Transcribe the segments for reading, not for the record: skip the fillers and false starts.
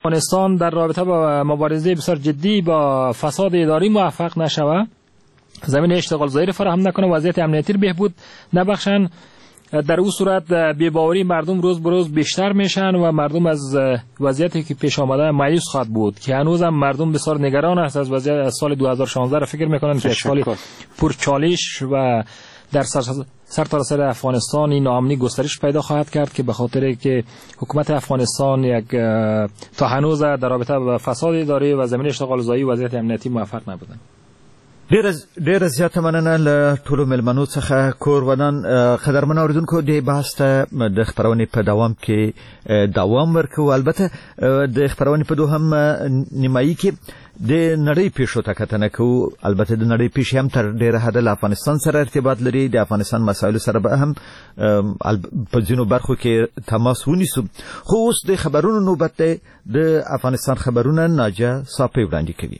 افغانستان در رابطه با مبارزه بسیار جدی با فساد اداری موفق نشود، زمین اشتغال زایی فراهم نکنه، وضعیت امنیتی رو بهبود نبخشن، در اون صورت بی‌باوری مردم روز به روز بیشتر میشن و مردم از وضعیتی که پیش آمده مایوس خواهد بود که هنوز هم مردم بسیار نگران است از وضعیت سال 2016 را فکر میکنن که سال پرچالش و در سرتاسر افغانستان این ناامنی گسترش پیدا خواهد کرد که به خاطر که حکومت افغانستان تا هنوز در رابطه با فساد اداری و زمین اشتغال زایی و وضعیت امنیتی موفق نبودن. ډیره زیاته مننه له ټولو مېلمنو څخه کوربانان. قدرمن اورېدونکو دې بحث ته د خپرونې په دوام کې دوام ورکوو. البته د خپرونې په دوهم نیمایي کې د نړۍ پیښو ته کتنه کوو. البته د نړۍ پیښې هم تر ډیره حده له افغانستان سره ارتباط لري. د افغانستان مسایلو سره به هم په ځینو برخو کې تماس ونیسو. خو اوس د خبرونو نوبت دی. د افغانستان خبرونه ناجیه صافی وړاندې کوي.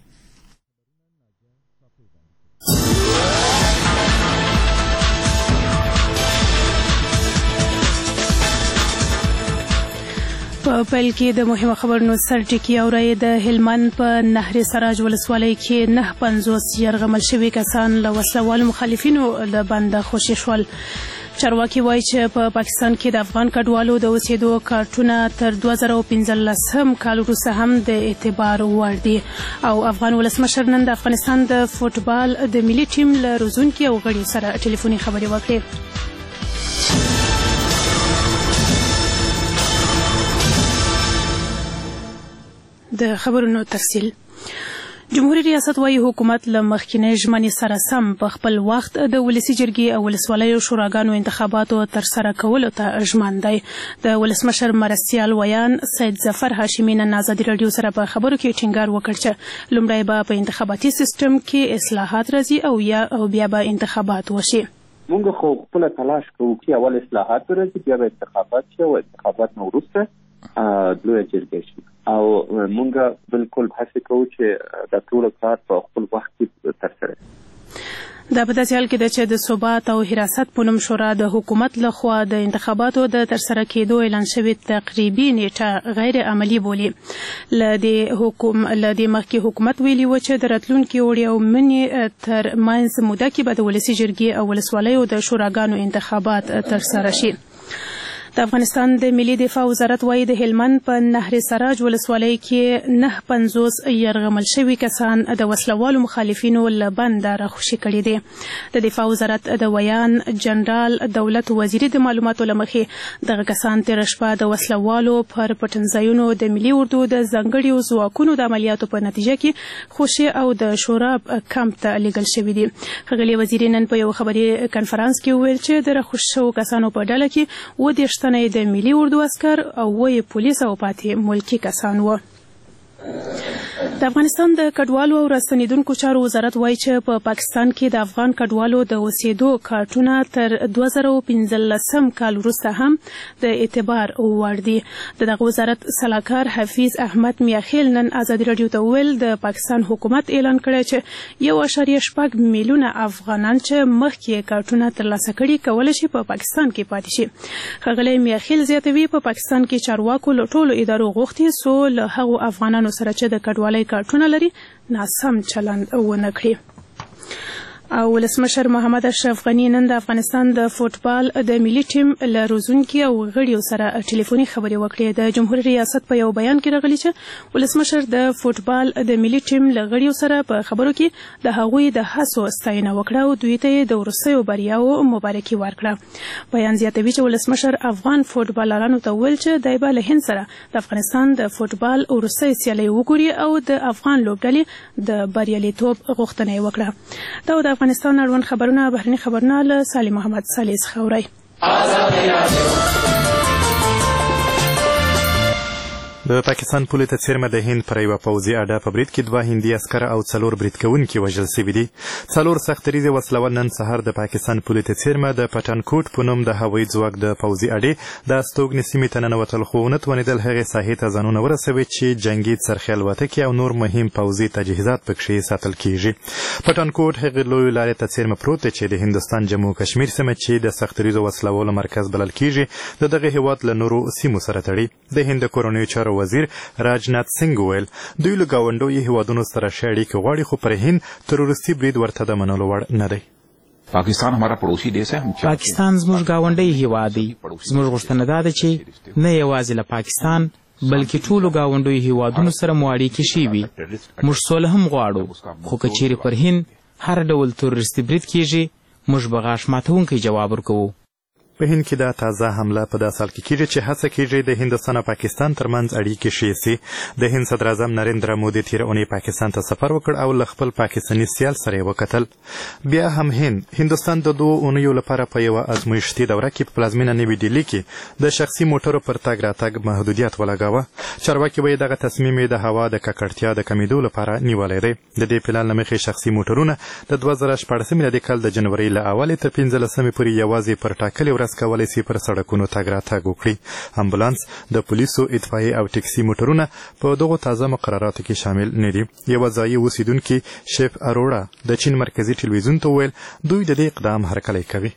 په پیل کې د مهمه خبرونو سرټکی اورئ. د هلمند په نهر سراج ولسوالۍ کې 950 یرغمل شوي کسان له وسلوالو مخالفینو له بنده خوشي شول. چارواکي وایي چې په پاکستان کې د افغان کډوالو د اوسېدو کارتونه تر 2015 کال وروسته هم د اعتبار وړ دي. او افغان ولسمشر نن د افغانستان د فوټبال د ملي ټیم له روزونکي او غړي سره ټلیفوني خبرې وکړې. د خبرونو تفصیل. جمهوریت ریاست وايي حکومت له مخکینی ژمنې سره سم په خپل وخت د ولسي جرګې او ولسوالیو شوراګانو انتخاباتو ترسره کولو ته ژمن دی. د ولسمشر مرستیال ویان سید ظفر هاشمي نن ازادي راډیو سره په خبرو کې ټینګار وکړ چې لومړی به په انتخاباتي سیستم کې اصلاحات راځي او بیا به انتخابات وشي. موږ خو خپل تلاش کوو چې اول اصلاحات راځي بیا به انتخابات شي او انتخابات نو وروسته لویه جرګه شي. او مونږ بالکل هڅه کوو چې د ټول کار په خپل وخت کې ترسره شي. دا په داسې حال کې ده چې د ثبات او حراست په نوم شورا د حکومت لخوا د انتخاباتو د ترسره کېدو اعلان شوې تقریبي نیټه غیر عملي بولي. له دې مخکې حکومت ویلي و چې د راتلونکي اوړي او مني تر منځ موده کې به د ولسي جرګې او ولسوالیو د شوراګانو انتخابات ترسره شي. د افغانستان د ملي دفاع وزارت وايي د هلمند په نهر سراج ولسوالۍ کې 950 یرغمل شوي کسان د وسلوالو مخالفینو له بنده راخوشي کړي دي. د دفاع وزارت د ویان جنرال دولت وزیري د معلوماتو له مخې دغه کسان تېره شپه د وسلوالو پر پټنځایونو د ملي اردو د ځانګړي ځواکونو د عملیاتو په نتیجه کې خوشي او د شوراب کمپ ته لیږل شوي دي. ښاغلي وزیري نن په یو خبري کنفرانس کې وویل چې د راخوش شوو کسانو په ډله کې 30 تنه د ملي اردو عسکر او 8 پولیس او 5 ملکی کسان وو. د افغانستان د کډوالو او راستنیدونکو چارو وزارت وایي چې په پاکستان کې د افغان کډوالو د اوسېدو کارتونه تر 2015 کال وروسته هم د اعتبار وړ دي. دغه وزارت سلاکار حفیظ احمد میاخیل نن ازادي راډیو ته ویل د پاکستان حکومت اعلان کړی چې 1.8 میلیونه افغانان چې مخکې کارتونه ترلاسه کړي کولی شي په پاکستان کې پاتې شي. ښاغلی میاخیل زیاتوي په پاکستان کې چارواکو له ټولو ادارو غوښتي څو له هغو افغانانو سره چې د کډوالۍ کارتونه لري ناسم چلند ونه کړي. او ولسمشر محمد اشرف غني نن د افغانستان د فوټبال د ملي ټیم له روزونکي او غړیو سره ټلیفوني خبرې وکړې. د جمهوریت ریاست په یو بیان کې راغلي چې ولسمشر د فوټبال د ملي ټیم له غړیو سره په خبرو کې د هغوی د هڅو ستاینه وکړه او دوی ته د وروستیو بریاو مبارکي ورکړه. بیان زیاتوي چې ولسمشر افغان فوټبالرانو ته وویل چې دی به له هند سره د افغانستان د فوټبال وروستۍ سیالۍ وګوري او د افغان لوبډلې د بریالیتوب غوښتنه یې وکړه. دا د افغانستان اړوند خبرونه بهرني خبرونه له سالم محمد صالح څخه اورئ. د پاکستان پولې ته څیرمه د هند پر یوه پوځي اډه په برید کې 2 هندي عسکر او 4 برید کوونکي وژل شوي دي. 4 سختریزې وسلوال نن سهار د پاکستان پولې ته څیرمه د پټانکوټ په نوم د هوایي ځواک د پوځي اډې د استوګنې سیمې ته ننوتل، خو ونه توانېدل هغې ساحې ته ځانونه ورسوي چې جنګي څرخي الوتکې او نور مهم پوځي تجهیزات پکښې ساتل کیږي. پټانکوټ هغې لویو لارې ته څیرمه پروت دی چې د هندوستان جمو کشمیر سیمه چې د سختریزو وسلوالو مرکز بلل کیږي د دغه هېواد له نورو سیمو سره تړي. د هند د کورنیو چارو وزیر راجنات سنگ وویل دوی له ګاونډیو هیوادونو سره ښې اړیکې غواړي خو پر هند تروریستي برید ورته د منلو وړ نه دی. پاکستان हमारा पड़ोसी देश है. پاکستان زموږ ګاونډی هیواد دی. زموږ غوښتنه دا ده چې نه یوازې له پاکستان بلکې ټولو ګاونډیو هیوادونو سره مو اړیکې ښې وي. موږ سوله هم غواړو خو که چیرې پر هند هر ډول تروریستي برید کیږي موږ به غاښ ماتونکی جواب ورکوو. په هند کې دا تازه حمله په داسې حال کې کیږي چې هڅه کیږي د هندوستان او پاکستان ترمنځ اړیکې ښې سي. د هند صدر اعظم نریندرا مودي تېره اونۍ پاکستان ته سفر وکړ او له خپل پاکستاني سیال سره یې وکتل. بیا هم هندوستان د 2 اونیو لپاره په یوه ازمایښتي دوره کې په پلازمینه نوي ډیلي کې د شخصي موټرو پر تګ راتګ محدودیت ولګاوه. چارواکي وایي دغه تصمیم یې د هوا د ککړتیا د کمیدو لپاره نیولی دی. د دې پلان له مخې شخصي موټرونه د 2014 میلادي کال د جنورۍ له اولې تر 15 پورې یوازې پر ټاکلې ورځ کولی سي پر سړکونو تګ راتګ وکړي. امبولانس، د پولیسو، اطفایې او ټکسي موټرونه په دغو تازه مقرراتو کې شامل نه دي. یوه ځایي اوسیدونکي شیف اروړا د چین مرکزي ټلویزیون ته وویل دوی د دې اقدام هرکلی کوي.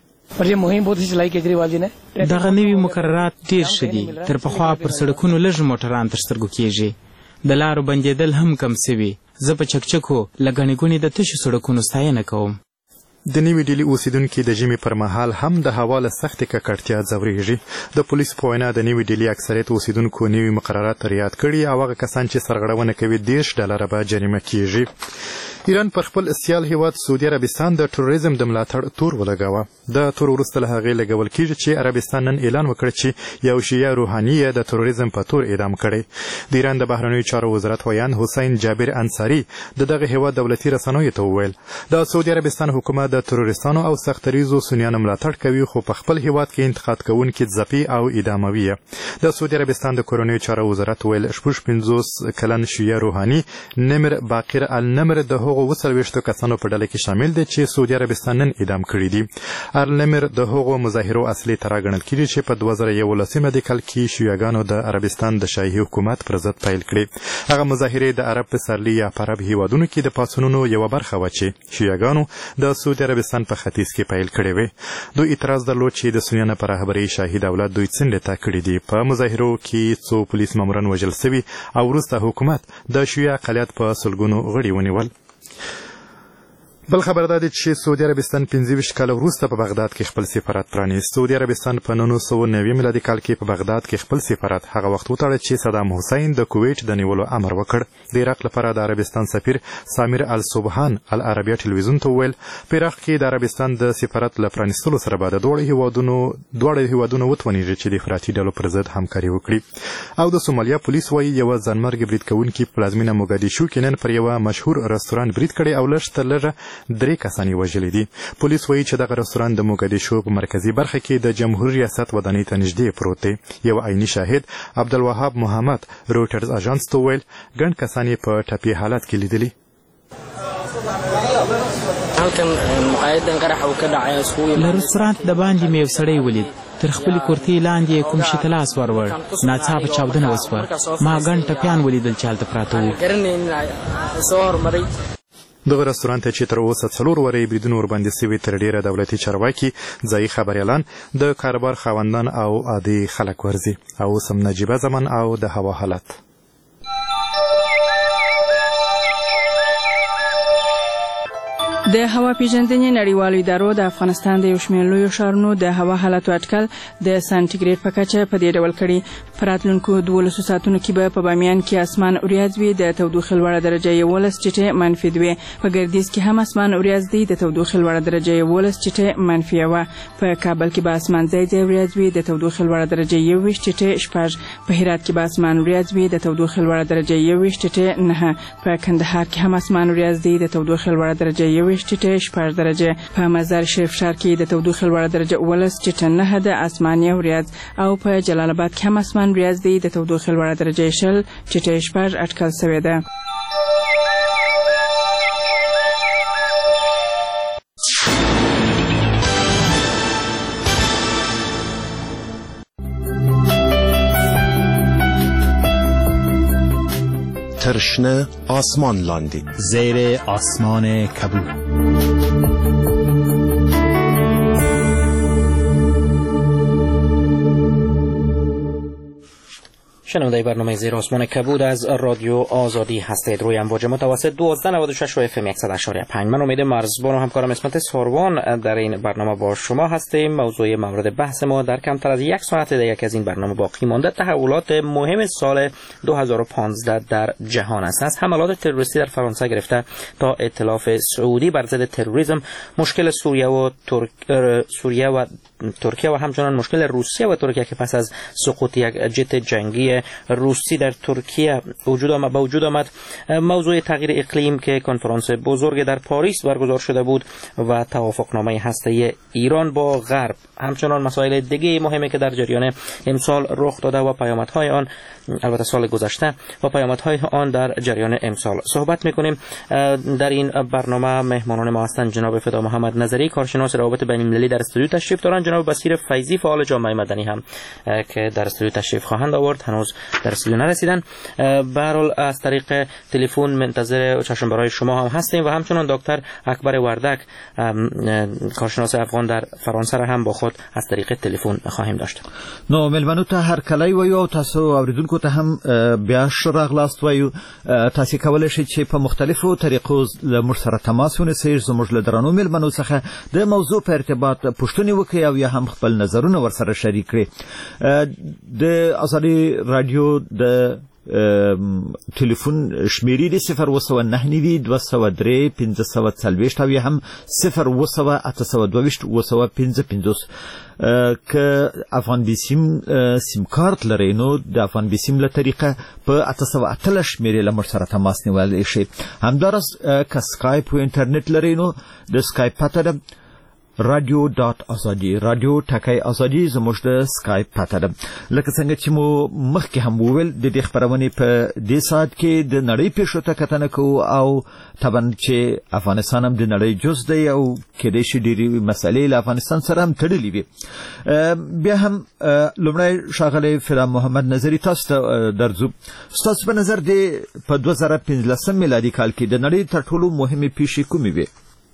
دغه نوي مقررات ډېر ښه دي. تر پخوا پر سړکونو لږ موټران تر سترګو کېږي. د لارو بندېدل هم کم سوي. زه په چکچکو له ګڼې ګوڼې د تشو سړکونو ستاینه کوم. د نوي ډیلي اوسیدونکي د ژمي پر مهال هم د هوا له سختې ککړتیا ځورېږي. د پولیسو په وینا د نوي ډیلي اکثریت اوسیدونکو نوي مقررات رعایت کړي او هغه کسان چې سرغړونه کوي $10 به جریمه کیږي. ایران پر خپل سیال هیواد سعودي عربستان د تروریزم د ملاتړ تور ولګاوه. د تور وروسته له هغې لګول کیږي چې عربستان نن اعلان وکړ چې یو شیعه روحاني یې د تروریزم په تور اعدام کړی. د ایران د بهرنیو چارو وزارت ویان حسین جابر انصاري د دغه هیواد دولتي رسنیو ته وویل د سعودي عربستان حکومت د تروریستانو او سختریزو سنیانو ملاتړ کوي خو په خپل هیواد کې انتقاد کوونکي ځپي او اعداموي. د سعودي عربستان د کورنیو چارو وزارت ویل 55 کلن شیعه روحاني نمر باقر النمر د هغو 40 کسانو په ډله کې شامل دي چې سعودي عربستان نن اعدام کړي دي. النمر د هغو مظاهرو اصلي طرح ګڼل کېږي چې په 2011 میلادي کال کې شیعهګانو د عربستان د شاهي حکومت پر ضد پیل کړي. هغه مظاهرې د عرب پسرلي یا په عرب هیوادونو کې د پاڅونونو یوه برخه وه چې شیعهګانو د سعودي عربستان په ختیځ کې پیل کړې وې. دوی اعتراض درلود چې د سنیانو په رهبرۍ شاهي دولت دوی څنډې ته کړي دي. په مظاهرو کې څو پولیس ماموران وژل سوي او وروسته حکومت د شیعه اقلیت په سلګونو غړي ونیول. بل خبر دا دی چې سعودي عربستان 25 کال وروسته په بغداد کې خپل سفارت پرانیست. سعودي عربستان په 1990 میلادي کال کې په بغداد کې خپل سفارت هغه وخت وتړه چې صدام حسین د کویت د نیولو امر وکړ. د عراق لپاره د عربستان سفیر سامر الصبحان العربیه ټلویزیون ته وویل په عراق کې د عربستان د سفارت له پرانیستلو سره به د دواړو هیوادونو وتوانیږي چې د افراطي ډلو پر ضد همکاري وکړي. او د سومالیا پولیس وایي یوه ځانمرګي برید کوونکي په پلازمینه موګادیشو کې نن پر یوه مشهور رستوران برید کړی او لږ تر لږه 3 کسان یې وژلي دي. پولیس وایي چې دغه رستوران د موګادیشو په مرکزي برخه کې د جمهوریت ریاست ودانۍ ته نږدې پروت دی. یو عیني شاهد عبدالوهاب محمد رویټرز اژانس ته وویل ګڼ کسان یې په ټپي حالت کې لیدلي. له رستورانت د باندې مې یو سړی ولید. تر خپلې کورتۍ لاندې کوم شي ته لاس ورور. ناڅاپه چاودنه وسوه. ما ګڼ ټپیان ولیدل چې هلته پراته وو. دغه رستوران ته چې تر اوسه 4 وړې بریدونه ورباندې سوي تر ډیره دولتي چارواکي ځایي خبریالان د کاروبار خاوندان او عادي خلک ورځي. او اوس هم نجیبه زمن او د هوا حالت. د هوا پیژندنې نړیوالو ادارو د افغانستان د یو شمېر لویو ښارونو د هوا حالاتو اټکل د سانټیګریډ په کچه په دې ډول کړي. په راتلونکو 12 ساعتونو کې به په بامیان کې اسمان وریځ وي. د تودوخې لوړه درجه 11 ټیټه منفي 2. په ګردیز کې هم اسمان وریځ دی. د تودوخې لوړه درجه 11 ټیټه منفي 1. په کابل کې به اسمان ځای ځای وریځ وي. د تودوخې لوړه درجه 21 ټیټه 4. په هرات کې به اسمان وریځ وي. د تودوخې لوړه درجه 21 ټیټه 9. په کندهار کې هم اسمان وریځ دی. د تودوخې لوړه درجه 21 ټیټه 4 درجه. په مزار شریف ښار کې د تودوخې لوړه درجه 11 ټیټه 9 د اسماني وریځ. او په جلال آباد کې هم اسمان وریځ دی. د تودوخې لوړه درجه 0 ټیټه 4 اټکل شوې ده. ترشنه آسمان لاندی زیر آسمان کبود. شنونده برنامه زیر آسمان کبود از رادیو آزادی هستید. روی امواج متوسط 1296 و FM 100.5. من امید مرزبان و همکارم اسمت ساروان در این برنامه با شما هستیم. موضوع مورد بحث ما در کمتر از یک ساعت دیگه از این برنامه باقی مانده تحولات مهم سال 2015 در جهان است. از حملات تروریستی در فرانسه گرفته تا ائتلاف سعودی بر ضد تروریسم، مشکل سوریه و ترکیه و همچنان مشکل روسیه و ترکیه که پس از سقوط یک جت جنگی روسی در ترکیه به وجود آمد، موضوع تغییر اقلیم که کنفرانس بزرگ در پاریس برگزار شده بود و توافقنامه هسته‌ای ایران با غرب، همچنان مسائل دیگه مهمی که در جریان امسال رخ داده و پیامدهای آن، البته سال گذشته و پیامدهای آن در جریان امسال صحبت میکنیم. در این برنامه مهمانان ما هستند جناب فدا محمد نظری، کارشناس روابط بین‌المللی در استودیو تشریف دارند، جناب بصیر فیضی فعال جامعه مدنی هم که در استودیو تشریف خواهند آورد، هنوز در استودیو نرسیدن. به هر حال از طریق تلفن منتظر چشم برای شما هم هستیم و همچنان دکتر اکبر وردک کارشناس افغان در فرانسه را هم با خود از طریق تلفن خواهیم داشت. نو ملمنو ته هر کله ویو تاسو اوریدونکو ته هم بیا شراغلاست ویو تاسو کولای شئ چې په مختلفو طریقو موږ سره تماس ونیسئ، زموږ له درنو ملمنو څخه د موضوع په ارتباط پوښتنې وکړئ او یا هم خپل نظرونه ورسره شریک کړئ. د ازادي رادیو د تلیفون شمیری دی 029 203 540 او یا هم 0 که افغان بیسیم سیم کارت لري نو د افغان بیسیم له طریقه په 808 شمیرې له موږ سره تماس نیولای شئ. همدارس که سکایپ او انټرنیټ لري نو د سکایپ پته ده radio.azadi radio ټکای ازادي زموږ د سکایپ پته ده. لکه څنګه چې مو مخکې هم وویل د دې خبرونې په دې ساعت کې د نړۍ پیښو ته کتنه کوو او طبعا چې افغانستان هم د نړۍ جز دی او کېدای شي ډېرې مسلې له افغانستان سره هم تړلې وي. بیا هم لومړی ښاغلی فدا محمد نظري تاسو ته درځو. ستاسو په نظر د په 2015 میلادي کال کې د نړۍ تر ټولو مهمې پیښې کومې وې؟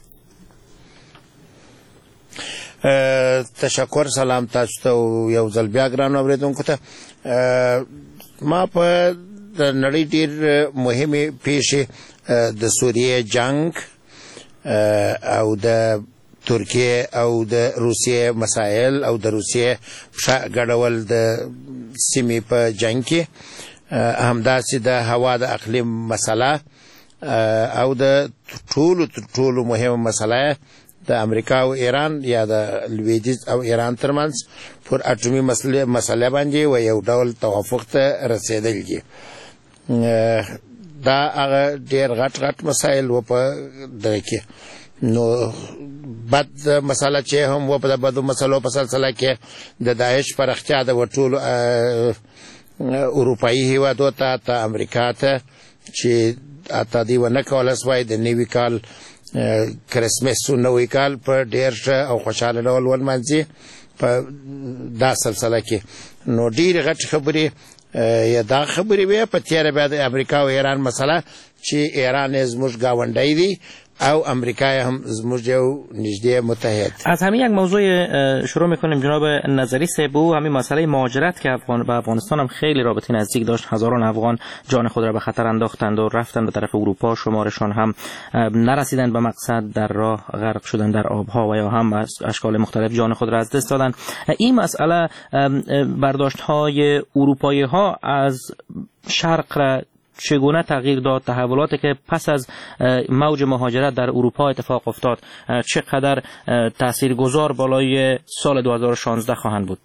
تشکر. سلام تاسو ته یو ځل بیا ګرانو اوریدونکو ته. ما په نړۍ ډېر مهمې پیښې د سوریې جنگ او د ترکیه او د روسیې مسایل او د روسیې ګډول د سیمې په جنگ کې، همداسې د هوا د اقلیم مسله او د ټولو مهمه مسله د امریکا او ایران یا د لویدیځ او ایران ترمنځ پر اټومي مسله باندې و یو ډول توافق ته رسیدل دي. دا هغه ډېر غټ مسایل و په دغه کې. نو بد مسله چې هم و په بدو مسلو په سلسله کې د داعش پراختیا د ټولو اروپایي هیوادو ته امریکا ته چې اته دی ونه کولای سوای د نوي کال کرسمس او نوی کال په ډېر ښه او خوشاله ډول ولمانځي په دا سلسله کې. نو ډېرې غټې خبرې یا دا خبرې وې په تېره بیا د امریکا او ایران مسله چې ایران یې زموږ ګاونډی دی او امریکا هم زموږ یو نږدې متحد. از همین یک موضوع شروع میکنیم جناب نظری صاحب، و همین مسئله مهاجرت که به افغانستان هم خیلی رابطه نزدیک داشت. هزاران افغان جان خود را به خطر انداختند و رفتند به طرف اروپا، شمارشان هم نرسیدند به مقصد، در راه غرق شدند در آبها و یا هم از اشکال مختلف جان خود را از دست دادند. این مسئله برداشت های اروپایی ها از شرق را چگونه تغییر داد؟ تحولاتی که پس از موج مهاجرت در اروپا اتفاق افتاد چقدر تاثیرگذار بالای سال 2016 خواهند بود؟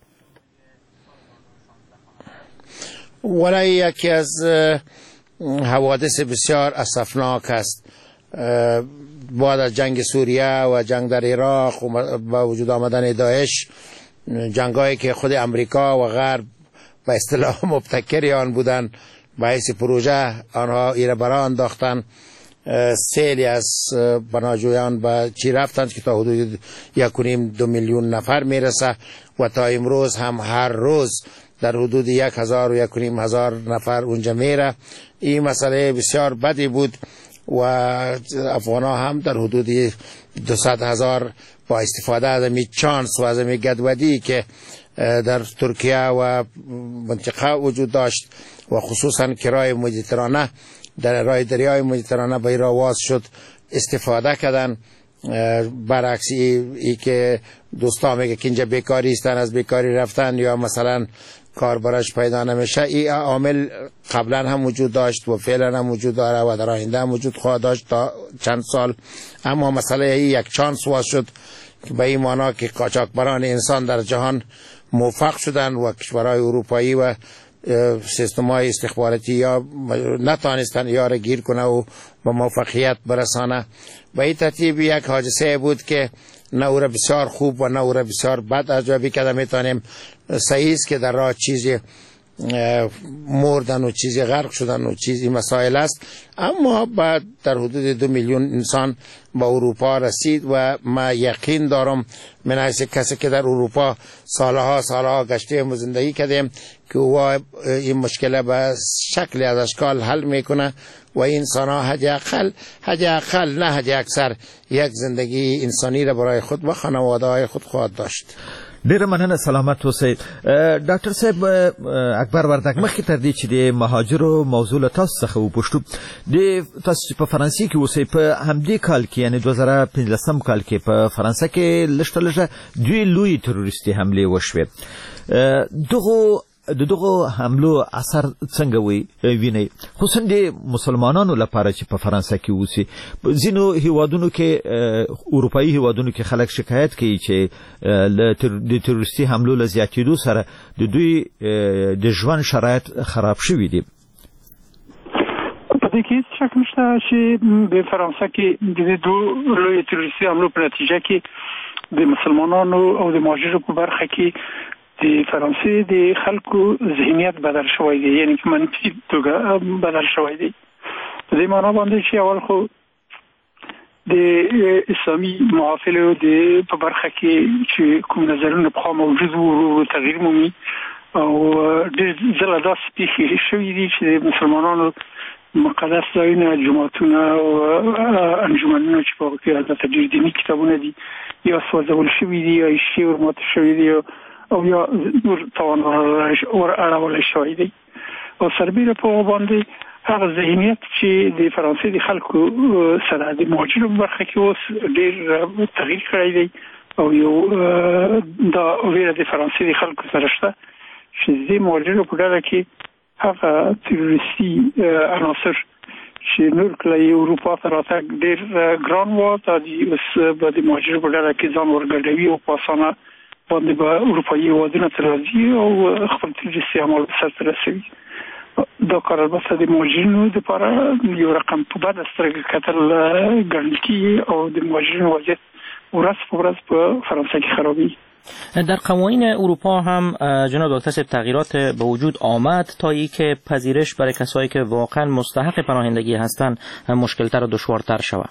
ولی یکی از حوادث بسیار اسفناک است. بعد از جنگ سوریه و جنگ در عراق و با وجود آمدن داعش، جنگایی که خود امریکا و غرب به اصطلاح مبتکر آن بودند، باعث پروژه آنها ایره برا انداختن. سیلی از پناهجویان به چی رفتند که تا حدود 1.5-2 میلیون نفر میرسه و تا امروز هم هر روز در حدود 1,000 و 1,500 نفر اونجا میره. این مسئله بسیار بدی بود و افغان ها هم در حدود 200,000 با استفاده از می چانس و از می گدودی که در ترکیه و منطقه وجود داشت و خصوصا که راه مدیترانه در راه دریای مدیترانه به را واز شد استفاده کردن. برعکس ای که دوستا میگه که اینجا بیکاری هستن از بیکاری رفتن یا مثلا کار براش پیدا نمیشه، این عامل قبلا هم وجود داشت و فعلا هم وجود داره و در آینده هم وجود خواهد داشت تا چند سال. اما مسئله یک چانس واز شد که به این معنا که قاچاقبران انسان در جهان موفق شدن و کشورهای اروپایی و سیستم‌های استخباراتی یا نتانستن یا را گیر کنه و به موفقیت برسانه. به این ترتیب یک حادثه بود که نه او را بسیار خوب و نه او را بسیار بد ارزیابی کرده میتونیم. صحیح است که در راه چیزی مردن و چیزی غرق شدن و چیزی مسائل است، اما بعد در حدود 2 میلیون انسان با اروپا رسید و ما یقین دارم من حیث کسی که در اروپا سالها گشته و زندگی کردیم که او این مشکل به شکل از اشکال حل میکنه و این انسان ها حد اقل نه حد اکثر یک زندگی انسانی را برای خود و خانواده های خود خواهد داشت. ډیره مننه، سلامت اوسئ. ډاکټر صاحب اکبر وردک، مخکې تر دې چې د مهاجرو موضوع له تاسو څخه وپوښتو، تاسو چې په فرانسې کې اوسئ، په همدې کال کې یعنی 2015 کال کې په فرانسه کې لږه 2 لوی تروریستي حملې وشوې. دغه حملو اثر څنګه وینئ، خصوصا د مسلمانانو لپاره چې په فرانسه کې اوسي؟ ځینو هیوادونو کې، اروپایي هیوادونو کې خلک شکایت کوي چې د تروریستي حملو له زیاتېدو سره د دوی د ژوند شرایط خراب شوي دي. په دې کې هیڅ شک نشته چې د فرانسه کې د 2 لوی تروریستي حملو په نتیجه کې د مسلمانانو او د مهاجرو په برخه کې د فرانسې د خلکو ذهنیت بدل شوی دی، یعنی په منفي توګه بدل شوی دی. په دې معنا باندې چې اول خو د اسلامي معافلو د په برخه کې چې کوم نظرونه په موجود وو تغییر مومي او د زړه داسې پیښې شوې دي چې د مسلمانانو مقدس ځایونه، جوماتونه او انجمنونه چې په کې البته ډېر دیني کتابونه دي یا سوځول شوي دي یا شی ورمات شوي دي او یا نور توان اړول شوی دی. او سربیره په باندې هغه ذهنیت چې د فرانسې د خلکو سره د مهاجرو برخه کې اوس ډېر تغییر کړی دی او یو دا ویره د فرانسې د خلکو سره شته چې د مهاجرو په ډله کې هغه تروریستي عناصر چې نور کله اروپا ته راتګ ډېر ګران و، دا اوس به د مهاجرو په ډله کې ځان ورګډوي او په اسانه باندې به اروپایي هیوادونه ته راځي او خپل تروریستي اعمال به سرته رسوي. دا کار البته د مهاجرینو دپاره یو رقم په بده سترګه کتل ګڼل کېږي او د مهاجرینو وضعیت ورځ په ورځ په فرانسه کې خرابیږي. در قوانین اروپا هم جناب دکتر صاحب تغییرات به وجود آمد تا ای که پذیرش برای کسایی که واقعا مستحق پناهندگی هستند مشکلتر و دشوارتر شود.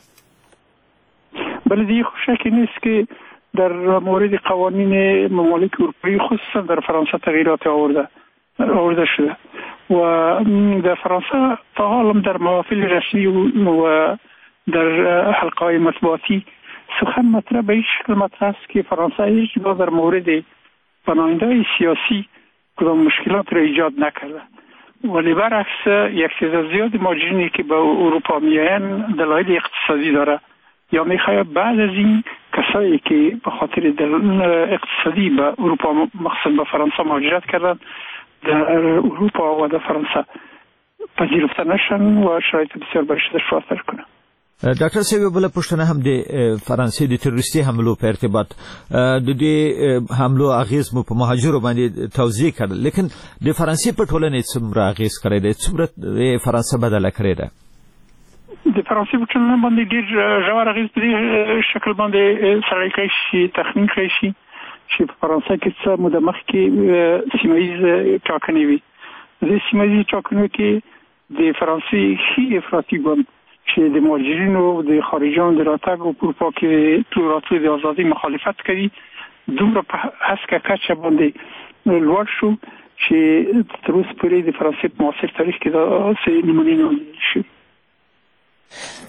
بله، دیگه شکی نیست که در مورد قوانین ممالک اروپایی خصوصا در فرانسه تغییرات آورده شده و در فرانسه تا حالا در محافل رسمی و در حلقه های مطبوعاتی سخن مطرح به این شکل مطرح است که فرانسه هیچ جا در مورد پناهنده سیاسی کدام مشکلات را ایجاد نکرده، ولی برعکس یک تعداد زیاد مهاجرینی که به اروپا میآیند دلایل اقتصادی داره یا میخواد بعد از این کسایی که به خاطر اقتصادی به اروپا مخصوصا به فرانسه مهاجرت کردن در اروپا و در فرانسه پذیرفته نشن و شرایط بسیار برش دشوارتر کنه. ډاکټر صاحب بل پښتنه هم د فرانسې د تروریستي حملو په ارتباط د دې حملو اغیز مو په مهاجرو باندې توضیح کړل، لیکن د فرانسې په ټولنه څومره اغیز کړی دی، څومره د فرانسې بدله کړی دی؟ د فرانسې په ټولنه باندې ډېر ژور اغیز په دې شکل باندې سره کوي شي تخمین کوي شي چې په فرانسه کې څه موده مخکې سیمه ییز ټاکنې وي. د سیمه ییز ټاکنو کې د فرانسې ښي افراطي ګوند چې د مهاجرینو د خارجیانو د راتګ او په اروپا کې تلو راتلو د ازادۍ مخالفت کوي، دومره په هسکه کچه باندې لوړ شو چې تر اوسه پورې د فرانسې په معاصر تاریخ کې داسې نمونې نه ولیدل شوي.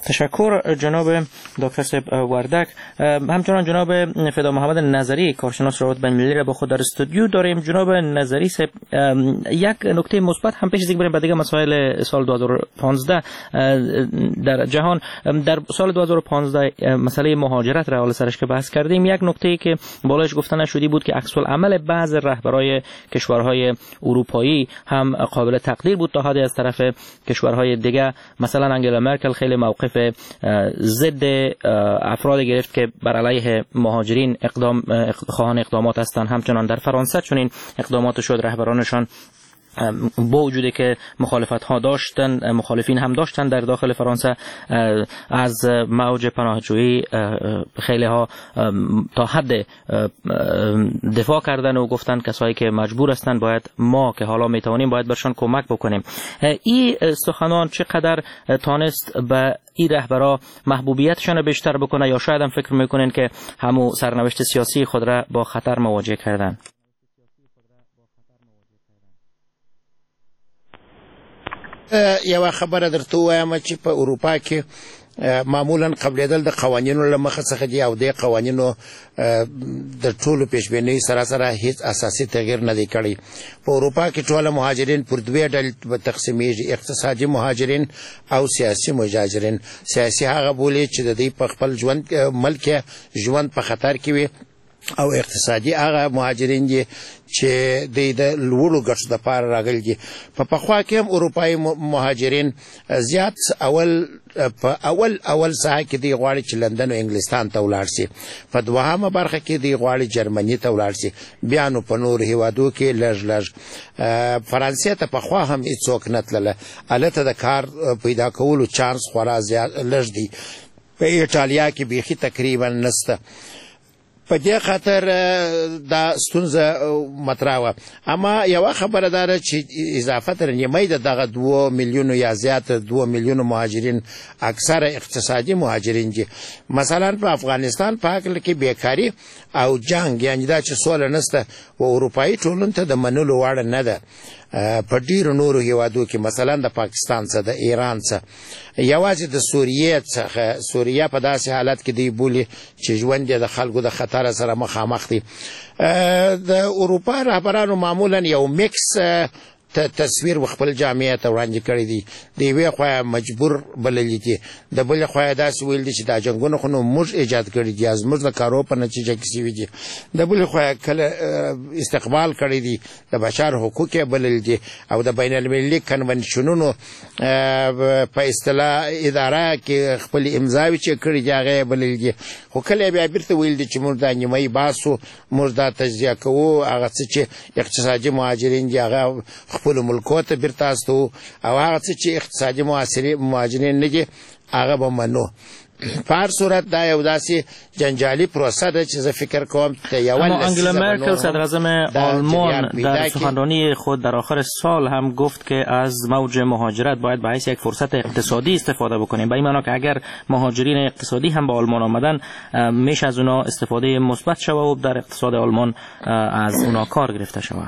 تشکر جناب دکتر صاحب وردک. همچنان جناب فدا محمد نظری کارشناس روابط بین‌المللی را با خود در استودیو داریم. جناب نظری صاحب، یک نکته مثبت هم پیش از اینکه بریم به دیگه مسائل سال 2015 در جهان، در سال 2015 مسئله مهاجرت را حول سرش که بحث کردیم، یک نکته که بالایش گفته نشدی بود که عکس العمل بعض رهبرای کشورهای اروپایی هم قابل تقدیر بود تا حدی از طرف کشورهای دیگه. مثلا انگلا مرکل خیلی موقف ضد افراد گرفت که بر علیه مهاجرین خواهان اقدامات هستند. همچنان در فرانسه چنین اقدامات شد، رهبرانشان با وجودی که مخالفت ها داشتن، مخالفین هم داشتن در داخل فرانسه، از موج پناهجویی خیلی ها تا حد دفاع کردن و گفتن کسایی که مجبور هستن باید ما که حالا میتوانیم باید برشان کمک بکنیم. این سخنان چقدر تانست به این رهبرا محبوبیتشان بیشتر بکنه، یا شاید هم فکر میکنین که همو سرنوشت سیاسی خود را با خطر مواجه کردن؟ یو خبره درته وایم چې په اروپا کې معمولا قبلېدل د قوانینو له مخه څخه دي، او د قوانینو د ټولو پیشبینۍ سره سره هیڅ اساسي تغییر نه دی کړی. په اروپا کې ټول مهاجرین پر دوه ډلې تقسیمیږي: اقتصادي مهاجرین او سیاسي مهاجرین. سیاسي هغه بولي چې د دې په خپل ژوند ملک ژوند په خطر کې وي، او اقتصادي هغه مهاجرین دي چې د لوړو ګټو لپاره راغلي دي. په پخوا کې هم اروپایي مهاجرین زیات اول ساحه کې دی غواړي چې لندن او انګلستان ته ولاړ شي، په دوهمه برخه کې دی غواړي جرمني ته ولاړ شي، بیا نو په نور هیوادو کې لږ فرانسې ته پخوا هم هیڅوک نه تلله، هلته د کار پیدا کولو چانس خورا زیات لږ دی. په ایټالیا کې بیخي تقریبا نسته. په دې خاطر دا ستونزه مطرح وه. اما یوه خبره دا ده چې اضافه تر نیمۍ د دغه 2 میلیونو یا زیات 2 میلیونو مهاجرین اکثره اقتصادي مهاجرین دي. مثلا په افغانستان په هکله کې بیکاري او جنګ، یعنې دا چې سوله نسته و اروپایي ټولنې ته د منلو وړ نه ده. په ډیرو نورو هیوادو کې مثلا د پاکستان څخه، د ایران څخه، یوازې د سوریې څخه، سوریه په داسې حالت کې دی بولي چې ژوند یې د خلکو د خطر سره مخامخ دی. د اروپا رهبرانو معمولا یو میکس تصویر خپل جامعه ته وړاندې کړی دی. د یوې خوا مجبور بللی دي، د بلې خوا داسې ویل دي چې دا جنګونه خو نو موږ ایجاد کړي دي، زموږ د کارو په نتیجه کې شوي دي. د بلې خوا کله استقبال کړی دي، د بشر حقوق یې بلل دي، او د بین المللي کنونشنونو په اصطلاح اداره کې خپل امضاوې چې کړي دي هغه یې بلل دي. خو کله بیا بیرته ویل دي چې موږ دا نیمۍ باسو، موږ دا تجزیه کوو، هغه څه چې اقتصادي مهاجرین دي هغه خپل ملکو ته بیرته استو، او هغه څه چې اقتصادي مهاجرین نه دي هغه به منو. په هر صورت دا یو داسې جنجالي پروسه ده چې زه فکر کوم که یوه اما انگلا مرکل صدراعظم آلمان در سخنرانی خود در آخر سال هم گفت که از موج مهاجرت باید به حیث یک فرصت اقتصادی استفاده بکنیم، به این معنی که اگر مهاجرین اقتصادی هم به آلمان آمدن میشه از اونا استفاده مثبت شود و در اقتصاد آلمان از اونا کار گرفته شود.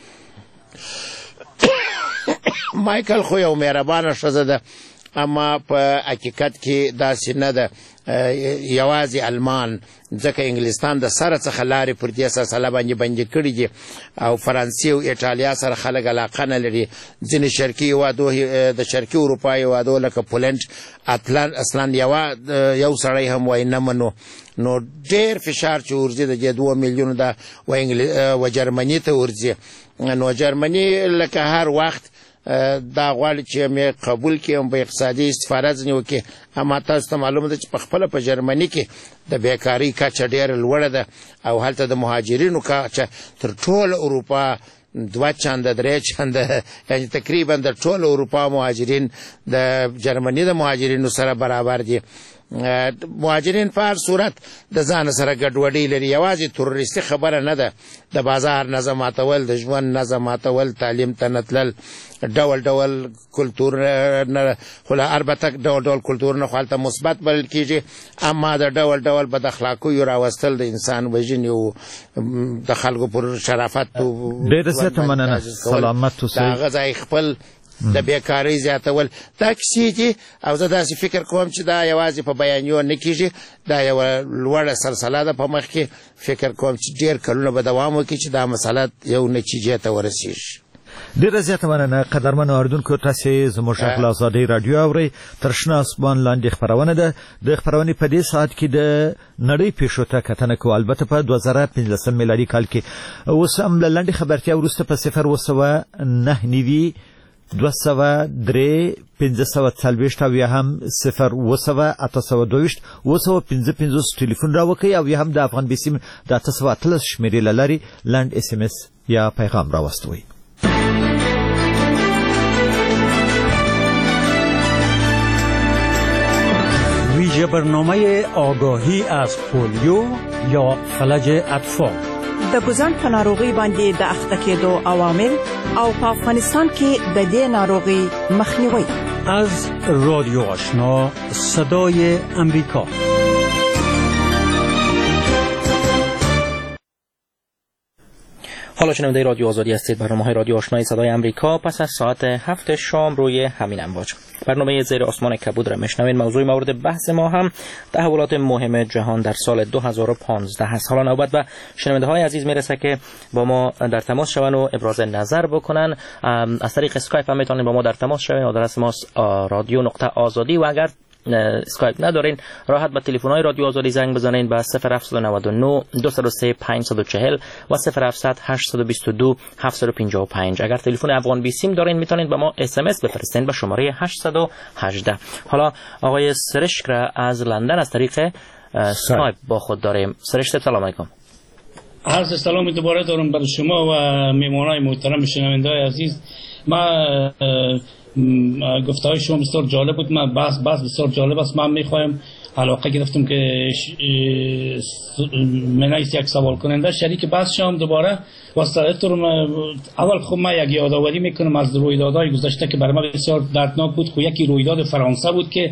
مایکل خو یو مهربانه ښځه ده، اما په حقیقت کې داسې نه ده. یوازې آلمان، ځکه انګلستان د سره څخه لارې پر دې سلسله باندې بندي کړي دي، او فرانسې او ایټالیا سره خلک علاقه نه لري. ځینې شرقي هېوادو، د شرقي اروپا هېوادو لکه پولنډ اصلا یو سړی هم وایي نه منو. نو ډېر فشار چې ورځي د دې 2 میلیونو ده و جرمني ته ورځي. نو جرمني لکه هر وخت دا غواړي چې مې قبول کړي، په اقتصادي استفاده ځنې وکړي. اما تاسو ته معلومه ده چې په خپله په جرمني کې د بیکارۍ کچه ډېره لوړه ده، او هلته د مهاجرینو کچه تر ټوله اروپا 2 چنده 3 چنده، یعنې تقریبا د ټوله اروپا مهاجرین د جرمني د مهاجرینو سره برابر دي. مهاجرین په هر صورت د ځان سره ګډوډي لري. یوازې تروریستي خبره نه ده، د بازار نظم ماتول، د ژوند نظم ماتول، تعلیم ته نه تلل، ډول ډول کلتور نه، خو البته ډول ډول کلتور نه خو هلته مثبت بلل کېږي، اما د ډول ډول بد اخلاقیو راوستل د انسان وژنې او د خلکو پر شرافت ډېره زیاته مننه. سلامت اوسئ. د هغه ځای خپل د بیکاری زیاتول دا کیسې دي او زه داسې فکر کوم چې دا یوازې په بیانیو نه کیږي دا یو لوړه سلسله ده په مخ کې فکر کوم چې ډیر کلونه به دوام وکړي چې دا مسله یو نتیجې ته ورسیږي ډیره زیاته مننه قدرمنو اوریدونکو تاسو زموږ خپل ازادي رادیو اورئ تر شنه اسمان لاندې خبرونه ده د خبرونې په دې ساعت کې د نړۍ پیښو ته کتنه کوو البته په 2015 میلادي کال کې اوس هم له لنډې خبرتیا وروسته په 0 203 540 او یا هم 0 822 955 ټلیفون راوکړئ او یا هم د افغان بي سي د 813 شمیرې له لارې لنډ اس ام اس یا پیغام راوستوئ. ویژه برنامه آگاهی از پولیو یا فلج اطفال د ګوزن په ناروغي باندې د اخته کېدو عوامل او په افغانستان کې د دې ناروغي مخنیوي از رادیو آشنا صدای امریکا. حالا شنونده رادیو آزادی هستید. برنامه‌های رادیو آشنای صدای امریکا پس از ساعت 7 شام روی همین امواج. برنامه زیر آسمان کبود را میشنوید. موضوع مورد بحث ما هم تحولات مهم جهان در سال 2015 است. حالا نوبت به شنونده‌های عزیز میرسه که با ما در تماس شوند و ابراز نظر بکنن. از طریق اسکایپ هم میتونید با ما در تماس شوید. آدرس ما radio.azadi و اگر اسکایپ ندارین راحت به تلفن‌های رادیو آزادی زنگ بزنین به 0799 203 540 و 0700 822 755. اگر تلفن افغان بی سیم دارین میتونین به ما اس ام اس بفرستین به شماره 818. حالا آقای سرشک را از لندن از طریق اسکایپ با خود داریم. سرشک سلام علیکم. عرض سلام دوباره دارم برای شما و میهمانان محترم شنونده‌های عزیز. ما گفته‌های شما بسیار جالب بود. من بحث بسیار جالب است. من می‌خوایم علاقه گرفتم که من یک سوال کننده شریک بحث شام دوباره واسطه اول خب من یک یادآوری میکنم از رویدادهای گذشته که برای من بسیار دردناک بود. خب یکی رویداد فرانسه بود که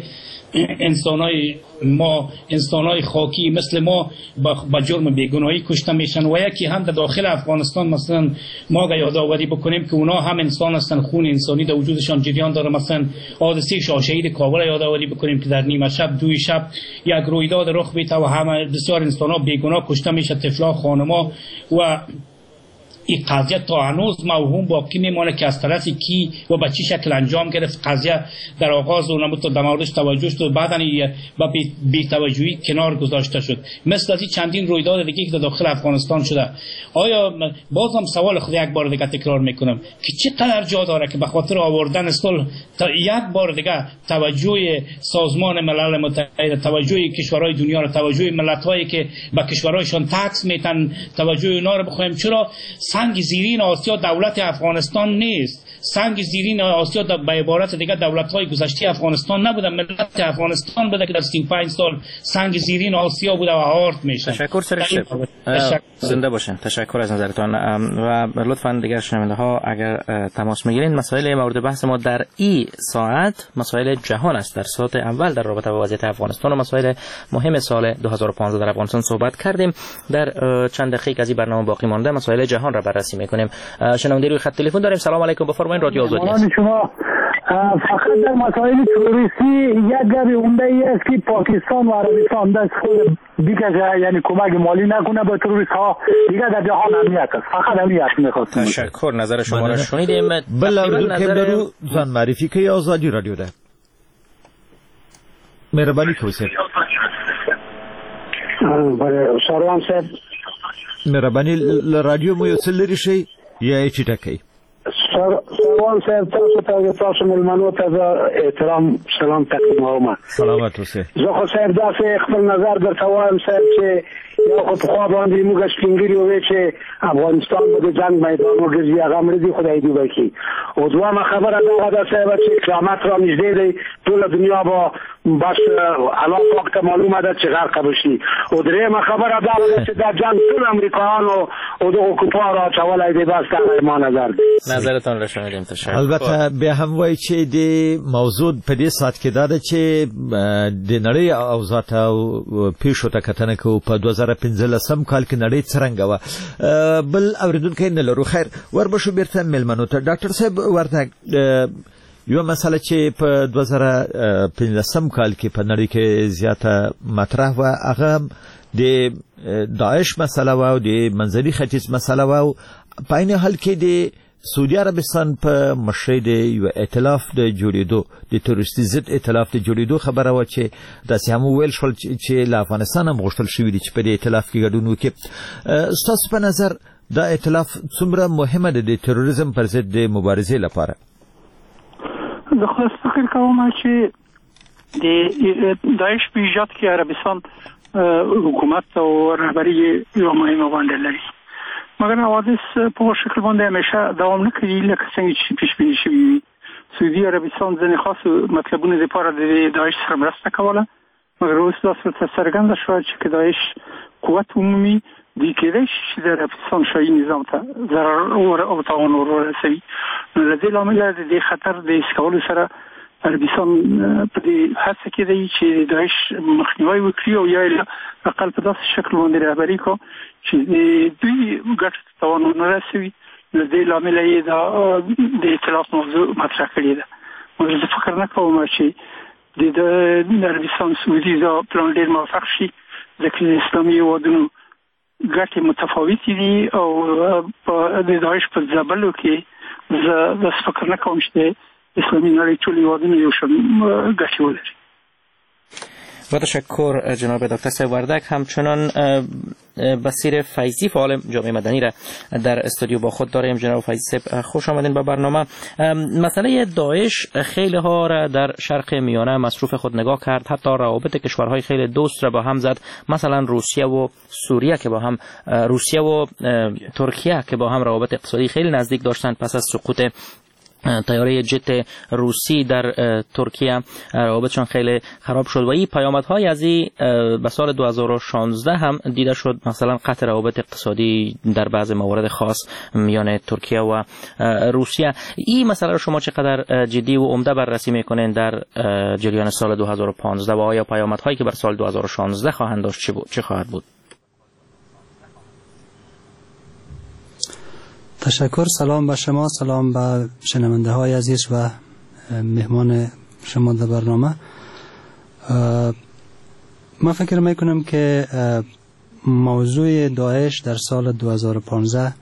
انسانای خاکی مثل ما با جرم بیگناهی کشته میشن و یکی هم در داخل افغانستان مثلا ما یادآوری بکنیم که اونا هم انسان هستن، خون انسانی در وجودشان جریان داره. مثلا حادثه شاهشهید کابل یادآوری بکنیم که در نیمه شب دوی شب یک رویداد رخ میده و همه بسیار انسانا بیگناه کشته میشه، طفلا، خانما و این قضیه تا هنوز موهوم باقی میمانه که از طرف کی و به چه شکل انجام گرفت. قضیه در آغاز و نمود در موردش توجه شد، بعدن با بی توجهی کنار گذاشته شد. مثل از این چندین رویداد دیگه که در داخل افغانستان شده. آیا بازم سوال خود یک بار دیگه تکرار میکنم که چقدر جا داره که به خاطر آوردن صلح یک بار دیگه توجه سازمان ملل متحد، توجه کشورهای دنیا را، توجه ملت‌هایی که به کشورهایشان تکس میتن، توجه اونا رو بخوایم. چرا سنگ زیرین آسیا دولت افغانستان نیست؟ سنگ زیرین آسیا به عبارت دیگه دولت‌های گذشته افغانستان نبوده، ملت افغانستان بوده که در 35 سال سنگ زیرین آسیا بوده و آرد میشه. تشکر سرشک. زنده باشین. تشکر از نظرتان و لطفاً دیگر شنونده‌ها اگر تماس میگیرین مسائل مورد بحث ما در این ساعت مسائل جهان است. در ساعت اول در رابطه با وضعیت افغانستان و مسائل مهم سال 2015 در افغانستان صحبت کردیم. در چند دقیقه از این برنامه باقی مانده مسائل جهان را بررسی میکنیم. شنونده روی خط تلفن داریم. سلام علیکم، بفرمایید. رادیو آزادی است. شما فقط در مسائل تروریستی یک گپ عمده ای است که پاکستان و عربستان دست خود بکشه، یعنی کمک مالی نکنه به تروریست ها، دیگه در جهان امنیت است. فقط امنیت میخواستم. تشکر. نظر شما را شنیدیم. نظر زن معرفی که آزادی رادیو ده. مهربانی کوسه. شاروان صاحب مهربانی رادیو مو یو سلری شي یا چی ټکی سلام صاحب، تاسو ملمنو ته احترام سلام تقدیموم. سلامت اوسه. زه خو صاحب داسې خپل نظر درته وایم صاحب چې یو خو پخوا باندې موږ سپینګري وویل چې افغانستان به د جنګ میدان وګرځي، هغه مړه دي خدای دې وکړي. او دویمه خبره دا ده صاحب چې قیامت را نږدې دی، ټوله دنیا به بس الان وقت معلومه ده چې غرق بشي. او درېیمه خبره دا ده چې دا جنگ ټول امریکایانو او د کفارو اچولی دی. بس دا ما نظر دی. نظرتان را شنیدیم. تشکر. البته بیا هم وایي چې د موضوع په دې ساعت کې دا ده چې د نړۍ اوضاع ته او پیښو ته کتنه کوو. په 2015 کال کې نړۍ څرنګه وه. بل اورېدونکی نه لرو. خیر وربشو بیرته مېلمنو ته. ډاکټر صاحب وردګ، یو مسله چې په 2015 کال کې په نړۍ کې زیاته مطرح وه هغه د داعش مسله وه او د منځني ختیځ مسله وه. په عین حال کې د سعودي عربستان په مشرۍ د یو ائتلاف د جوړېدو، د تروریستي ضد ائتلاف د جوړېدو خبره وه چې داسې هم وویل شول چې له افغانستان هم غوښتل شوي دي چې په دې ائتلاف کې ګډون وکړي. ستاسو په نظر دا ائتلاف څومره مهمه ده د تروریزم پر ضد د مبارزې لپاره؟ زه خو فکر کوم چې د داعش په ایجاد کې عربستان حکومت او رهبری یو مهمه ونډه لري. مګر حوادث په شکل باندې همیشه دوام نه کوي لکه څنګه چې پیش بینی شوي وي. سعودي عربستان ځینې خاص مطلبونه لپاره د داعش سره مرسته کوله، مګر اوس داسې څرګنده شوه چې داعش قوت عمومي د کېدای شي چې د عربستان شاهي نظام ته ضرر او تاوان ورسوي. نو له دې لامله د دې خطر د اسکولو سره عربستان په دې هڅه کې دی چې داعش مخنیوي وکړي او یا اقل په داسې شکل باندې رهبري کو چې دوی ګټه تاوان ورسوي. له دې لامله یې د ائتلاف موضوع مطرح کړې ده. موږ زه فکر نه کوم چې د عربستان سعودي دا پلان ډېر موفق شي، ځکه د اسلامي هېوادونو ګټې متفاوتې دي او د داعش په ځپلو کې زه داسې فکر نه کوم چې اسلامي نړۍ ټول هېوادونه یو شان ګټې ولري. با تشکر جناب دکتر صاحب وردک. همچنان بصیر فیضی فعال جامعه مدنی را در استودیو با خود داریم. جناب فیضی صاحب خوش آمدین به برنامه. مسئله داعش خیلی ها را در شرق میانه مصروف خود نگاه کرد، حتی روابط کشورهای خیلی دوست را با هم زد، مثلا روسیه و سوریه که با هم روسیه و ترکیه که با هم روابط اقتصادی خیلی نزدیک داشتند. پس از سقوط طیاره جت روسی در ترکیه روابطشان خیلی خراب شد و این پیامدهای از این به سال 2016 هم دیده شد، مثلا قطع روابط اقتصادی در بعض موارد خاص میان ترکیه و روسیه. این مسئله رو شما چقدر جدی و عمده بررسی میکنین در جریان سال 2015 و آیا پیامدهایی که بر سال 2016 خواهند داشت چه خواهد بود؟ تشکر. سلام به شما، سلام به شنونده های عزیز و مهمان شما در برنامه. من فکر میکنم که موضوع داعش در سال 2015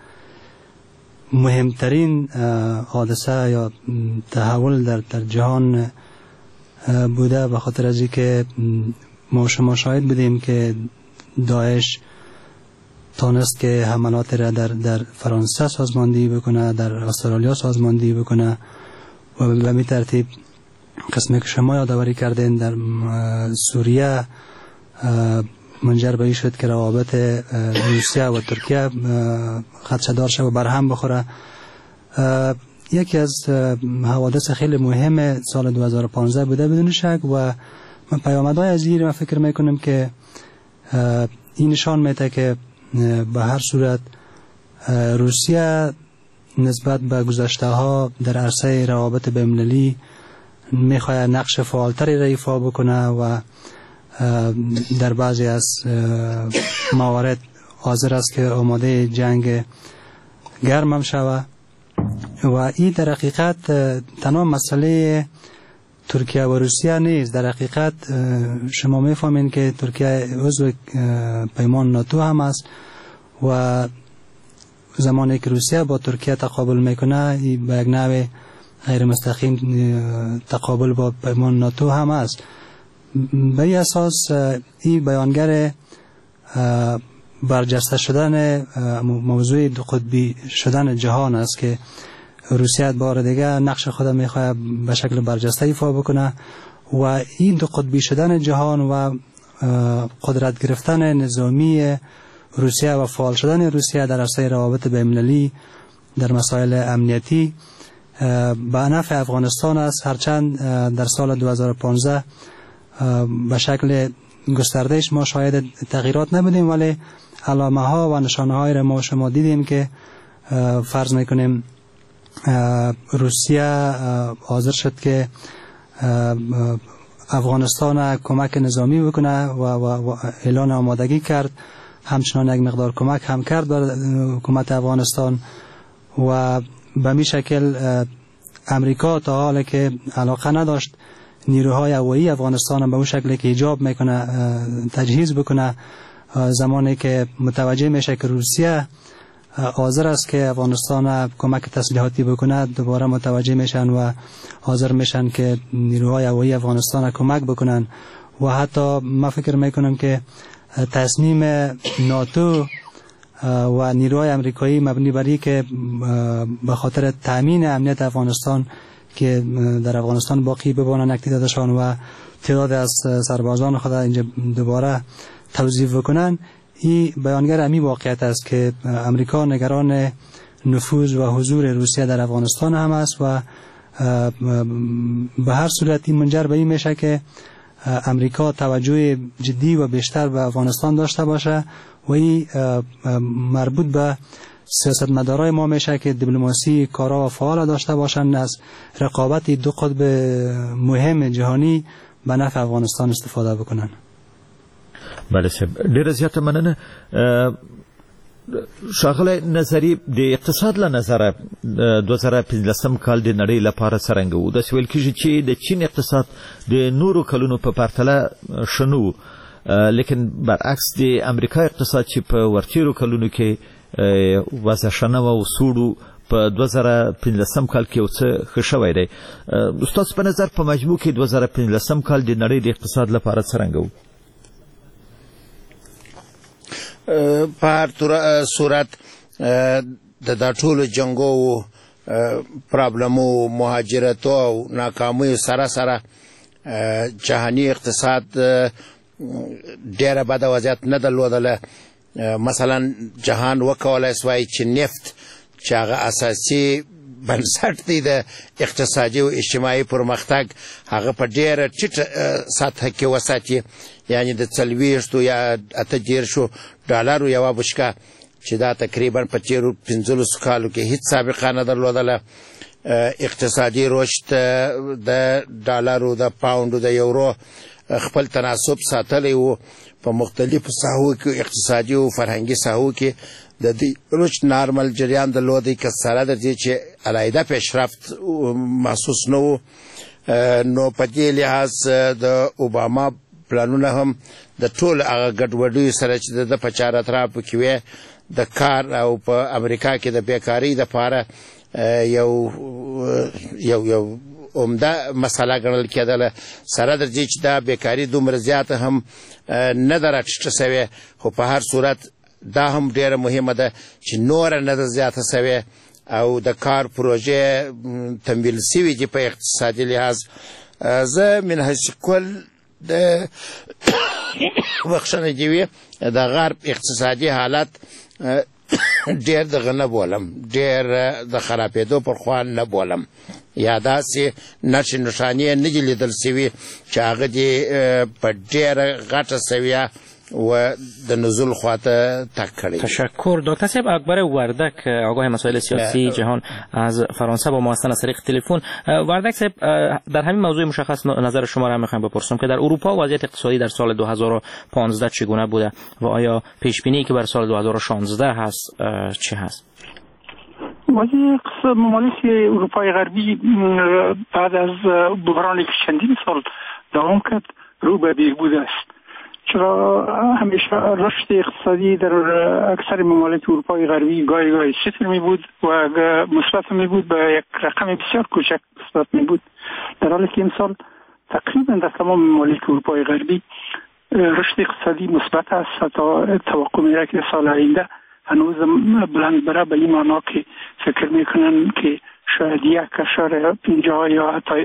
مهمترین حادثه یا تحول در جهان بوده، به خاطر از اینکه ما شما شاهد بودیم که داعش تانست که حملات را در فرانسه سازماندهی بکنه، در استرالیا سازماندهی بکنه و به همین ترتیب قسمی که شما یادآوری کردین در سوریه منجر به این شد که روابط روسیه و ترکیه خدشه‌دار شد و برهم بخوره. یکی از حوادث خیلی مهم سال 2015 بوده بدون شک و من پیامدهای از این من فکر میکنم که این نشان میده که به هر صورت روسیه نسبت به گذشته ها در عرصه روابط بین‌المللی میخواهد نقش فعالتری را ایفا بکنه و در بعضی از موارد حاضر است که آماده جنگ گرم هم شود و این در حقیقت تنها مسئله ترکیه و روسیه نیست. در حقیقت شما میفهمین که ترکیه عضو پیمان ناتو هم است و زمانی که روسیه با ترکیه تقابل میکنه به یک نوع غیر مستقیم تقابل با پیمان ناتو هم است. به این اساس این بیانگر برجسته شدن موضوع دو قطبی شدن جهان است که روسیه بار دیگه نقش خود میخواد به شکل برجسته ایفا بکنه و این دو قطبی شدن جهان و قدرت گرفتن نظامی روسیه و فعال شدن روسیه در عرصه روابط بین‌المللی در مسائل امنیتی به نفع افغانستان است. هرچند در سال 2015 به شکل گستردهش ما شاید تغییرات نبودیم، ولی علامه ها و نشانه های را ما شما دیدیم که فرض میکنیم روسیه حاضر شد که افغانستان کمک نظامی بکنه و اعلان آمادگی کرد، همچنان یک مقدار کمک هم کرد بر حکومت افغانستان و به می شکل امریکا تا حالی که علاقه نداشت نیروهای هوایی افغانستان به اون شکلی که ایجاب میکنه تجهیز بکنه، زمانی که متوجه میشه که روسیه حاضر است که افغانستان کمک تسلیحاتی بکنه، دوباره متوجه میشن و حاضر میشن که نیروهای هوایی افغانستان کمک بکنن. و حتی ما فکر میکنم که تصمیم ناتو و نیروهای امریکایی مبنی بر که به خاطر تامین امنیت افغانستان که در افغانستان باقی بمانند تعدادشان و تعداد از سربازان خود اینجا دوباره توظیف بکنن، این بیانگر همین واقعیت است که امریکا نگران نفوذ و حضور روسیه در افغانستان هم است و به هر صورت این منجر به این میشه که امریکا توجه جدی و بیشتر به افغانستان داشته باشه و این مربوط به سیاستمدارای ما میشه که دیپلماسی کارا و فعال داشته باشند از رقابت دو قطب مهم جهانی به نفع افغانستان استفاده بکنن. بله صاحب، ډیره زیاته مننه. ښاغلی نظري، د اقتصاد له نظره 2015 کال د نړۍ لپاره څرنګه و؟ داسې ویل کېږي چې د چین اقتصاد د نورو کلونو په پرتله ښه نه و، لیکن برعکس د امریکا اقتصاد چې په ورتېرو کلونو کې وضع ښه نه وه او سوړ په 2015 کال کې یو څه ښه شوی دی. ستاسو په نظر په مجموع کې 2015 کال د نړۍ د اقتصاد لپاره څرنګه و؟ په هر صورت د ټولو جنګو پرابلمو مهاجرتو او ناکامیو سره سره جهاني اقتصاد ډیره بده وضعیت نه درلودله. مثلا جهان وکولای سوای چې نفت چې هغه اساسي بنسټ دی د اقتصادي او اجتماعي پرمختګ هغه په ډیره ټیټه سطح کې وساتي، یعنی د 40 یا 80 ډالرو یوه بشکه چې دا تقریبا په تیرو 15 کالو کې هیڅ سابقه نه درلودله. اقتصادي رشد د ډالرو، د پاونډو، د یورو خپل تناسب ساتلی و په مختلفو ساحو کې، اقتصادي او فرهنګي ساحو کې د دې رشد نارمل جریان درلودی که سره د دې چې علیحده پیشرفت محسوس نه و. نو په دې لحاظ د اوباما پلانونه هم د ټول هغه ګډوډیو سره چې د په چار اطرافو کې وې د کار او په امریکا کې د بیکارۍ دپاره یو عمده مسله ګڼل کېدله، سره د دې چې دا بیکاري دومره زیاته هم نه ده راټیټه سوې، خو په هر صورت دا هم ډیره مهمه ده چې نوره نه ده زیاته سوې او د کار پروژې تمویل سوي دي په اقتصادي لحاظ. زه من حیث کل د بخښنه دې وي د غرب اقتصادي حالت ډیر دغه نه بولم، ډیر د خرابېدو پر خوا نه بولم، یا داسې نښې نښانې نه دي لیدل سوي چې هغه دې په ډیره غټه سویه و در نزول خواهد تک کردید. تشکر. دکتر صاحب، اکبر وردک، آگاه مسائل سیاسی جهان از فرانسه با ما هستند از طریق تلفن. وردک صاحب، در همین موضوع مشخص نظر شما را میخوایم بپرسم که در اروپا وضعیت اقتصادی در سال 2015 چگونه بوده و آیا پیش بینی که بر سال 2016 هست چه هست؟ وضعیت ممالک اروپای غربی بعد از بحرانی که چندین سال دوام کرد رو به بهبود است، چرا همیشه رشد اقتصادی در اکثر ممالک اروپای غربی گاهی صفر می بود و مثبت می بود، به یک رقم بسیار کوچک مثبت می بود، در حالی که امسال تقریبا در تمام ممالک اروپای غربی رشد اقتصادی مثبت است. حتی توقع می که سال آینده هنوز بلند بره به این معنا که فکر می کنن که شاید 1.50 یا حتی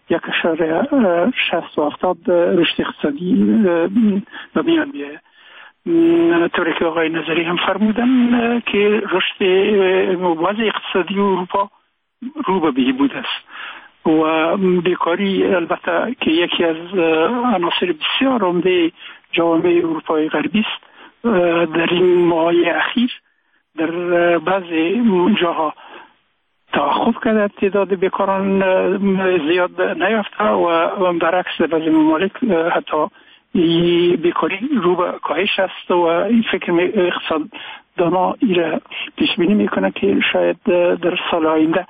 1.60 و 70 رشد اقتصادی به میان بیاید. طوری که آقای نظری هم فرمودن که رشد وضع اقتصادی اروپا رو به بهبود است و بیکاری البته که یکی از عناصر بسیار عمده جامعه اروپای غربی است، در این ماه‌های اخیر در بعضی جاها توقف کرده، تعداد بیکاران زیاد نیافته و برعکس در بعضی ممالک حتی بیکاری رو به کاهش است و این فکر اقتصاددانا ایره پیش بینی میکنه که شاید در سال آینده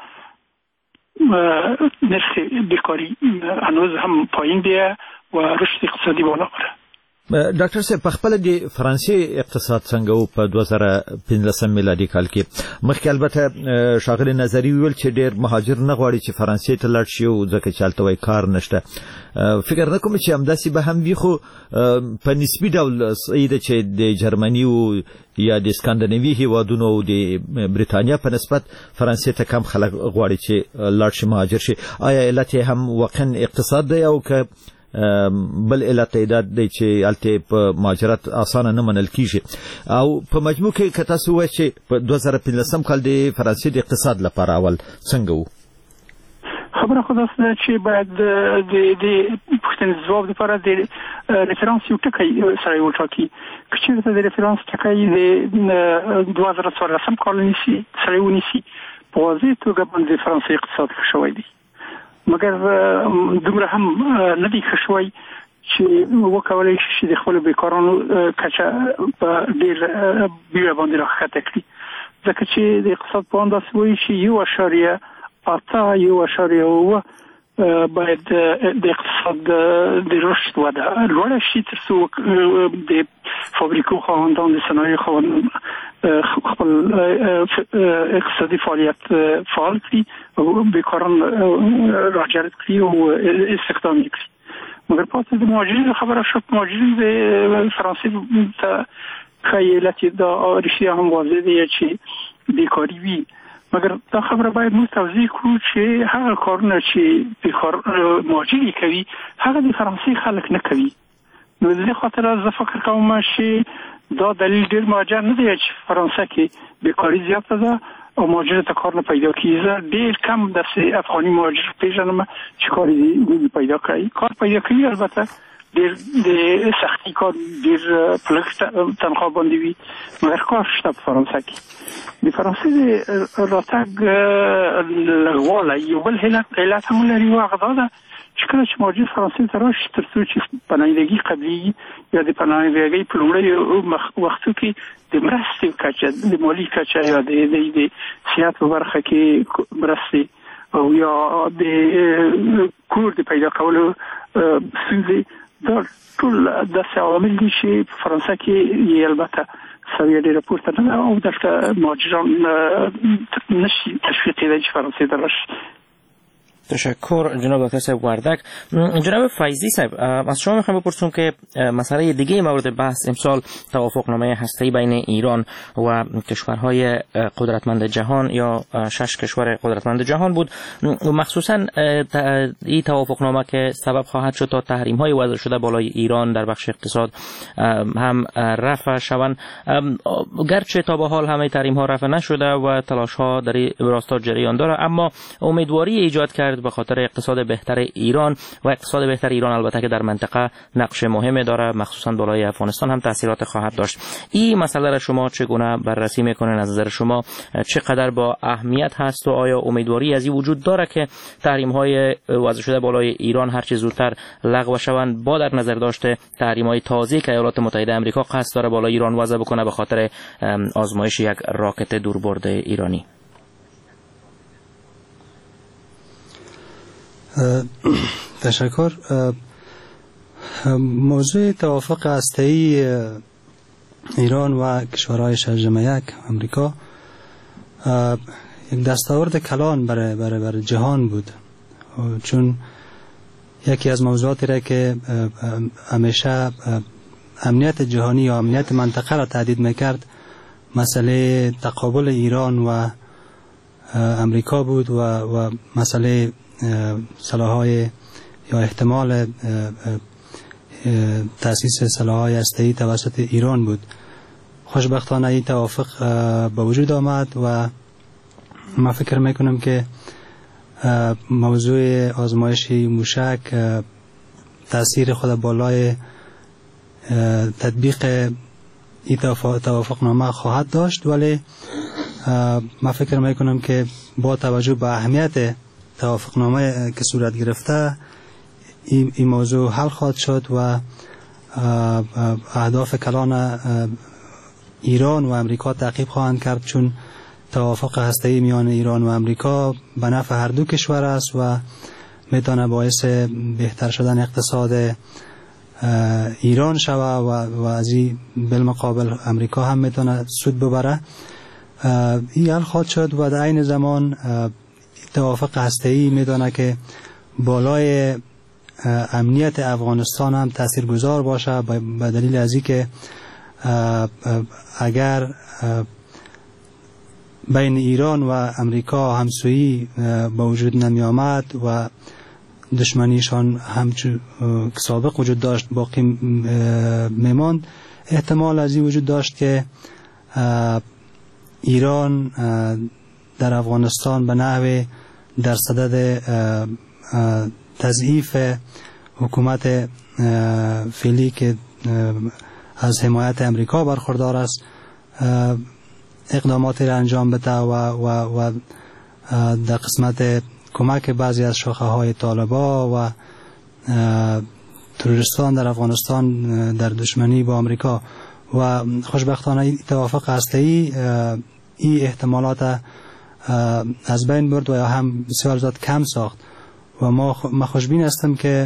نرخ بیکاری هنوز هم پایین بیه و رشد اقتصادی بالا بره. ډاکټر صاحب په خپل د فرانسې اقتصاد څنګه و په 2015 میلادي کال کې؟ مخکې البته ښاغلي نظري ویل چې ډېر مهاجر نه غواړي چې فرانسې ته لاړ شي او ځکه چې هلته وایي کار نشته. فکر نه کوم چې همداسې به هم وي، خو په نسبي ډول صحیح ده چې د جرمني او یا د اسکاندیناوي هیوادونو او د بریتانیا په نسبت فرانسې ته کم خلک غواړي چې لاړ شي، مهاجر شي. آیا علت یې هم واقعا اقتصاد دی او که بل علت تعداد دی چې هلته په مهاجرت اسانه نه منل کیږي؟ او په مجموع کې که تاسو وایئ چې په 2015 کال د فرانسې د اقتصاد لپاره اول څنګه و؟ خبره خو داسې ده چې باید د پوښتنې ځواب لپاره د ریفرانس یو ټکی سره وټاکي. که چېرته د ریفرانس ټکی د 2014 کال سره ونیسي، په واضح توګه باندې فرانسې اقتصاد ښه شوی دی، مګر دومره هم نه دی ښه شوی چې وکولی شي چې د خپلو بیکارانو کچه په ډېر بیړه باندې راښکته کړي، ځکه چې د اقتصاد پوهان داسې وایي چې 1.8 باید د اقتصاد د رشد وده لوړه شي تر څو د فابریکو خواهندان، د صنایع خواهندان خپل اقتصادي فعالیت فعال کړي او بیکاران راجرد کړي او استخدام کړي. مګر پاتې د مهاجرینو خبره شد، مهاجرین د فرانسې ته ښایي علت دا ریښې هم واضح دی چې بیکاري وي، مګر دا خبره باید موږ توضیح کړو چې هغه کارونه چې مهاجر کوي هغه د فرانسې خلک نه کوي. نو د دې خاطر زه فکر کوم چې دا دلیل ډېر مهاجر نه دی چې فرانسه کې بیکاري زیاته ده او مهاجر ته کار نه پیدا کیږي. ډېر کم داسې افغاني مهاجر پیژنم چې کاری پیدا کوي. کار پیدا کوي البته ډېر د سختي کار ډېر پلک تنخواه باندې وي، مګر کار شته په فرانسه کې. د فرانسې د راتګ لږوالی یو بل علت هم لري، او هغه دا ده چې کله چې مهاجر فرانسې ته راشي تر څو چې پناهندګي قبلېږي یا د پناهندګۍ په لومړیو وختو کې د مرستې کچه، د مالي کچه یا د صحت په برخه کې مرستې او یا د کور د پیدا کولو ستونزې، دا ټول داسې عوامل دي چې په فرانسه کې یې البته سویه ډېره پورته نه ده او دلته مهاجران نشي تشویق کېدای چې فرانسې ته راشي. تشکر جناب دکتر صاحب وردک. جناب فیضی صاحب، از شما میخوام بپرسم که مسئله دیگه مورد بحث امسال توافقنامه هسته‌ای بین ایران و کشورهای قدرتمند جهان یا 6 کشور قدرتمند جهان بود، مخصوصا این توافقنامه که سبب خواهد شد تا تحریم‌های وضع شده بالای ایران در بخش اقتصاد هم رفع شوند، گرچه تا به حال همه تحریم‌ها رفع نشده و تلاش‌ها در راستا جریان داره، اما امیدواری ایجاد کرد به خاطر اقتصاد بهتر ایران و اقتصاد بهتر ایران البته که در منطقه نقش مهمی داره، مخصوصا بالای افغانستان هم تاثیرات خواهد داشت. این مسئله را شما چگونه بررسی میکنین؟ از نظر شما چقدر با اهمیت هست و آیا امیدواری از این وجود داره که تحریم های وضع شده بالای ایران هر چه زودتر لغو شوند، با در نظر داشته تحریم های تازه‌ای که ایالات متحده آمریکا قصد داره بالای ایران وضع بکنه به خاطر آزمایش یک راکت دوربرد ایرانی؟ تشکر. موضوع توافق هسته‌ای ایران و کشورهای شش یک آمریکا یک دستاورد کلان برای جهان بود، چون یکی از موضوعاتی را که همیشه امنیت جهانی یا امنیت منطقه را تهدید میکرد مسئله تقابل ایران و آمریکا بود و مسئله سلاح‌های یا احتمال تأسیس سلاح‌های هسته‌ای توسط ایران بود. خوشبختانه این توافق به وجود آمد و من فکر میکنم که موضوع آزمایش موشک تاثیر خود بالای تطبیق این توافقنامه خواهد داشت، ولی من فکر میکنم که با توجه به اهمیت توافقنامه که صورت گرفته این موضوع حل خواهد شد و اهداف کلان ایران و امریکا تعقیب خواهند کرد، چون توافق هسته‌ای میان ایران و امریکا به نفع هر دو کشور است و میتونه باعث بهتر شدن اقتصاد ایران شوه و از این بالمقابل امریکا هم میتونه سود ببره. این حل خواهد شد و در عین زمان توافق هسته‌ای میتونه که بالای امنیت افغانستان هم تاثیرگذار باشه، به دلیل از اینکه اگر بین ایران و امریکا همسویی با وجود نمی آمد و دشمنیشان همچون سابق وجود داشت باقی میماند، احتمال از این وجود داشت که ایران در افغانستان به نحو در صدد تضعیف حکومت فعلی که از حمایت امریکا برخوردار است اقداماتی را انجام بده و در قسمت کمک بعضی از شاخه های طالبان و تروریستان در افغانستان در دشمنی با امریکا و خوشبختانه توافق هسته‌ای این احتمالات از بین برد و یا هم بسیار زیاد کم ساخت و ما خوشبین هستم که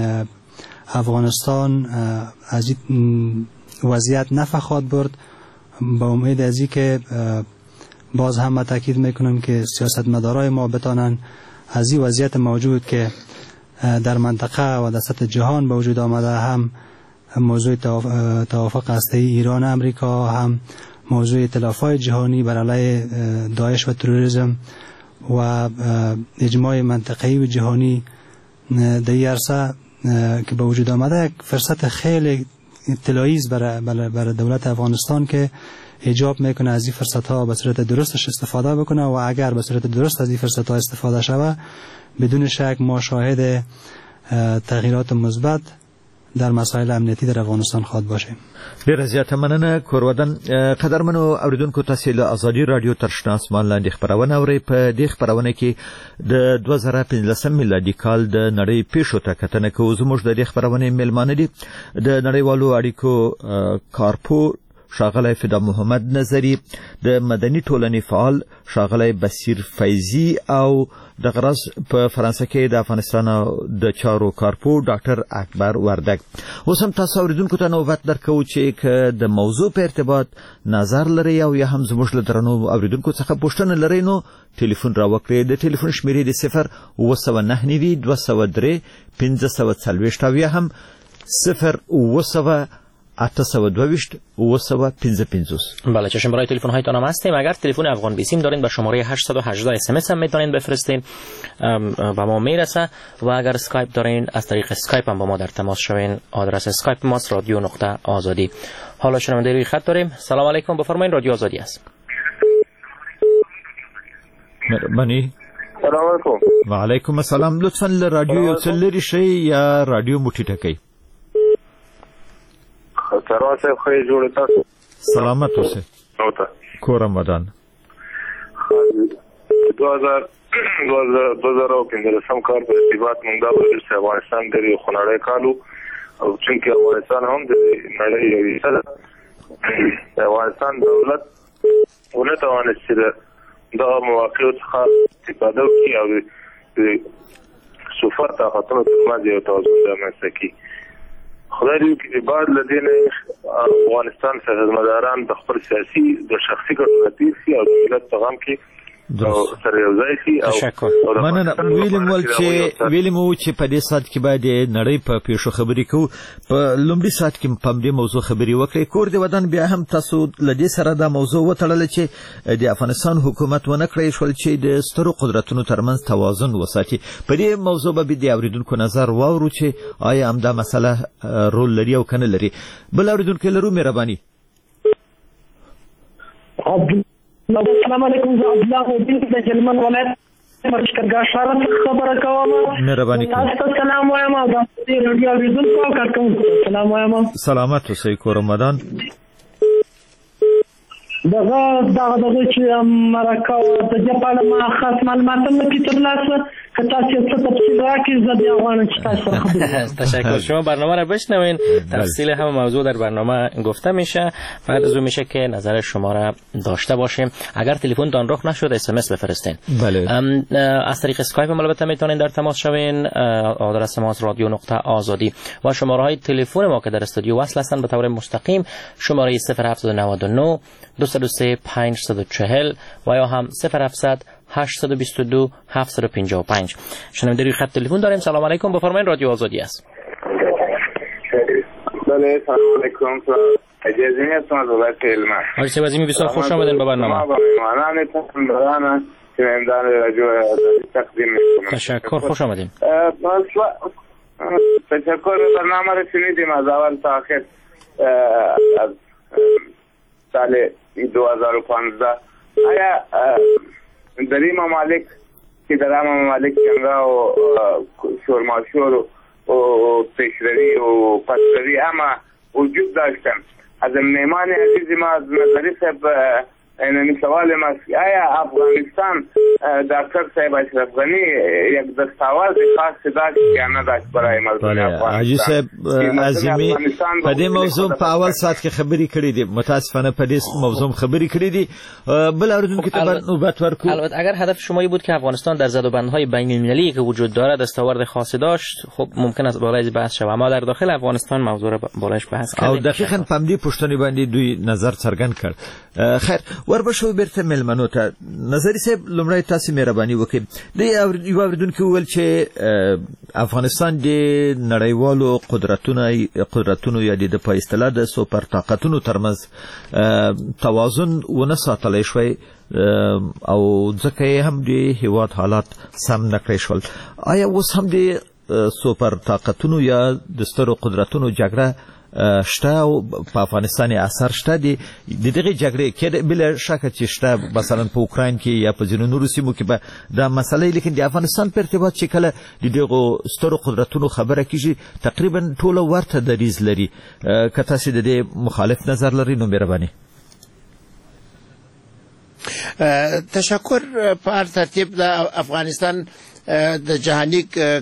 افغانستان از این وضعیت نفع خواهد برد. با امید از این که باز هم ما تاکید میکنم که سیاستمدارای ما بتانن از این وضعیت موجود که در منطقه و در سطح جهان به وجود آمده، هم موضوع توافق هسته‌ای ایران امریکا، هم موضوع ائتلاف‌های جهانی بر علیه داعش و تروریسم و اجماع منطقه‌ای و جهانی در این عرصه که به وجود آمده، یک فرصت خیلی طلایی است برای دولت افغانستان که ایجاب میکنه از این فرصت ها به صورت درستش استفاده بکنه و اگر به صورت درست از این فرصت ها استفاده شود بدون شک ما شاهد تغییرات مثبت در مسائل امنیتی در افغانستان خواهد باشیم. ډیره زیاته مننه کورودن. قدرمنو اوریدونکو تاسو له ازادي رادیو ترشنا اسمان لاندې خبرونه اورئ. په دې خبرونه کې د 2015 میلادي کال د نړۍ پیښو ته کتنه کوو. زموږ د دې خبرونه میلمانه دي د نړیوالو اړیکو کارپو ښاغلی فدا محمد نظری، د مدني ټولنې فعال ښاغلی بصیر فیضي او د غرض په فرانسه کې د افغانستان د چارو کارپو ډاکټر اکبر وردګ. اوس هم تاسو اوریدونکو ته نوبت درکوو چې که د موضوع په ارتباط نظر لرئ او یا هم زموږ له درنو اوریدونکو څخه پوښتنه لرئ نو ټلیفون راوکړئ. د ټلیفون شمیرې د 0 209 240 او یا هم 0 822 بله، چشم برای تلفن هایتان هم هستیم. اگر تلفن افغان بیسیم دارین به شماره 818 SMS هم میتونین بفرستین، با ما میرسه. و اگر اسکایپ دارین از طریق اسکایپ هم با ما در تماس شوین. آدرس اسکایپ ماست رادیو.آزادی. حالا شنونده روی خط داریم. سلام علیکم، بفرمایید، رادیو آزادی است. مهربانی. سلام علیکم. و علیکم السلام. لطفا رادیو څه لري شي یا رادیو موټی ټکئ. سلام صاحب، خیر جوړ تاسو. سلامت اوسئ. اوته کورم ودان. 2015 کال په ارتباط موږ د افغانستان د خناړې کالو او چې افغانستان هم د نړۍ یو څه د افغانستان دولت ونه توانست چې د مواقعو څخه استفاده وکړي او د سفر طاقتونو ترمنځ یو توازن رامنځته کړي. خدای دې وکړي بعد له دې نه افغانستان سیاستمداران د خپل سیاسي د شخصي ګټو تیر شي او د ملت پیغام کې سره یو ځای شي. او مننه. ویلیم و چې په دې ساعت کې باید نړۍ په پیښو خبرې کوو. په لومړي ساعت کې په دې موضوع خبرې وکړې. کور دې ودان بیا هم تاسو له دې سره دا موضوع وتړله چې د افغانستان حکومت ونه کړی شول چې د سترو قدرتونو ترمنځ توازن وساتي. په دې موضوع به د اوریدونکو نظر واورو چې آیا همدا مسله رول لري او کنه لري. بل اوریدونکو لرو مهرباني. السلام علیکم. زه عبدالله الدین د جلمن ولایت مرشکرګاه شارع څخه خبره کوم. مهرباني کوئ. تاسو ته سلام وایم او د رادیو اوریدونکو او کارکوونکو سلام وایم. سلامت اوسئ کور رمضان. دغه چې مرکه د دې په اړه ما خاص معلومات نه کې ترلاسه که تاسو څه تفصیل راکړئ زه بیا غواړم چې تاسو خبرې. تشکر. شما برنامه را بشنوین، تفصیل همه موضوع در برنامه گفته میشه. بعد از اون میشه که نظر شما را داشته باشیم. اگر تلفنتان رخ نشد SMS بفرستین. بله. از طریق اسکایپ هم البته میتونین در تماس شوین. آدرس ما رادیو.آزادی و شماره های تلفن ما که در استودیو وصل هستن به طور مستقیم شماره 0799 203 540 و یا هم 0700 822 755. شنونده روی خط تلفن داریم. سلام علیکم، بفرمایید، رادیو آزادی است. بله سلام علیکم. اجازه میتونم از وقت علمه. آقای سیوازمی بسیار خوش آمدین به برنامه. مهمانان که مهمان رادیو آزادی تقدیم میکنم. تشکر، خوش آمدین. تشکر. برنامه را شنیدیم از اول تا آخر از سال 2015. آیا در این ممالک که در همه ممالک جنگا و شورماشور و پیشروی و پسروی همه وجود داشتن. از مهمان عزیز ما از نظری صاحب این سوال ما آیا افغانستان دکتر صاحب اشرف غنی یک دستاورد خاص داشت یا نه داشت برای مردم افغانستان؟ حاجی صاحب عظیمی په دې موضوع په اول ساعت کې خبرې کړې دي، متاسفانه په دې موضوع خبرې کړې دي. بل اردوونکو ته نوبت ورکو. البته اگر هدف شما بود که افغانستان در زدوبندهای بین المللی که وجود دارد دستاورد خاصی داشت، خب ممکن است بالای بحث شود، اما در داخل افغانستان موضوع را بالایش بحث کردیم. او دقیقاً په دې پوښتنې باندې دوی نظر څرګند کړ. خیر وربشو بیرته ملمنو ته نظری صاحب لمړی تاسو مهرباني وکړئ. د یو اوریدونکو ویل چې افغانستان د نړیوالو قدرتونو یا د په اصطلاح د سوپر طاقتونو ترمنځ توازن ونه ساتلی شوی او ځکه هم د هیواد حالات سم نه کړی شول. آیا اوس هم د سوپر طاقتونو یا د سترو قدرتونو جګړه شته او په افغانستان اثر شته د دغه جګړې کې بل شک چې شته مثلا په اوکراین کې یا په ځینو نورو سیمو کې به دا مسله، لیکن د افغانستان په ارتباط چې کله د دغه سترو قدرتونو خبره کیږي تقریبا ټوله ورته دریځ لري. که تاسو د دې مخالف نظر لرئ نو مهرباني. تشکر. په هر ترتیب د افغانستان د جهاني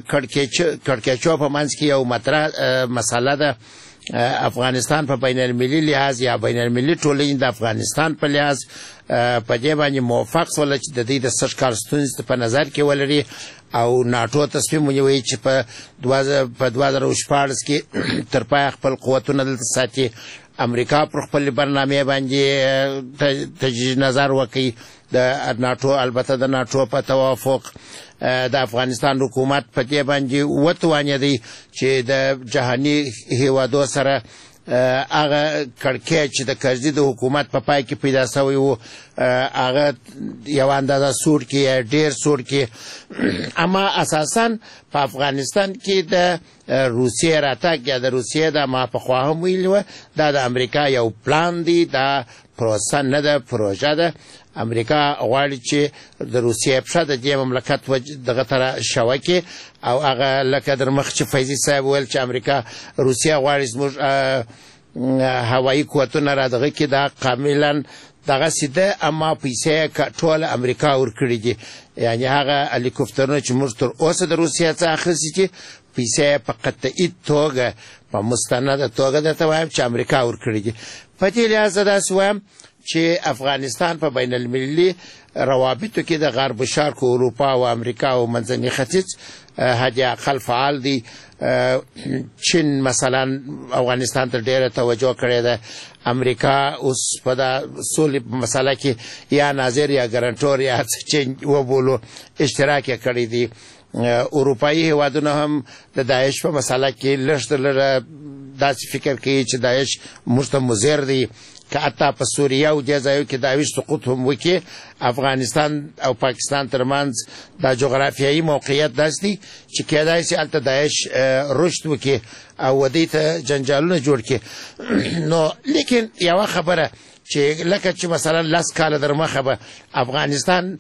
کړکېچو په منځ کې یو مطرح مسله ده. افغانستان په بین المللي لحاظ یا بین المللي ټولنې د افغانستان په لحاظ په دې باندې موافق شول چې د دې د سږ کال ستونزې په نظر کې ولري او ناټو تصمیم ونیوي چې په 2014 کې تر پای خپل قوتونه دلته ساتي. امریکا پر خپل برنامه باندې تجدید نظر وکړي. د ناټو البته د ناټو په توافق د افغانستان حکومت په دې باندې وتوانېدی چې د جهاني هیوادو سره هغه کړکېچ چې د کرزي د حکومت په پای کې پیدا شوی و هغه یو اندازه سور کې ډېر سور کې. اما اساساً په افغانستان کې د روسیې راتګ یا د روسیې د ما پخوا هم ویلي وه دا د امریکا یو پلان دی، دا پروسه نه ده، پروژه ده. امریکا غواړي چې د روسیې پښه د دې مملکت دغه طرح شوکې او هغه لکه در مخ چې فیضي صاحب ویل چې امریکا روسیه غواړي زموږ هوایي قوتونه را دغه کې دا کاملا دغسې ده، اما پیسې ټوله امریکا ورکړي دي. یعنې هغه هلیکوپټرونه چې موږ تر اوسه د روسیې څخه اخیستي چې پیسې په قطعي توګه په مستنده توګه درته وایم چې امریکا ورکړي دي. په دې لحاظ داسې وایم چې افغانستان په بین المللي روابطو کې د غرب شرق اروپا او امریکا او منځني ختیځ حد اقل فعال دي. چین مثلا افغانستان ته ډیره توجه کړې ده. امریکا اوس په د سولې په مسله کې یا ناظر یا ګرانټور یا چې وبولو اشتراک یې کړی دی. اروپایي هیوادونه هم د داعش په مسله کې لږ تر لږه داسې فکر کوي چې داعش موږ ته مضر دی که حتی په سوریه او دې ځایو کې داعش سقوط هم وکړي. افغانستان او پاکستان ترمنځ دا جغرافیایي موقعیت داسې دی چې کېدای شي هلته داعش رشد وکړي او ودې ته جنجالونه جوړ کړي. نو لیکن یوه خبره چې لکه چې مثلا 10 کاله در مخه به افغانستان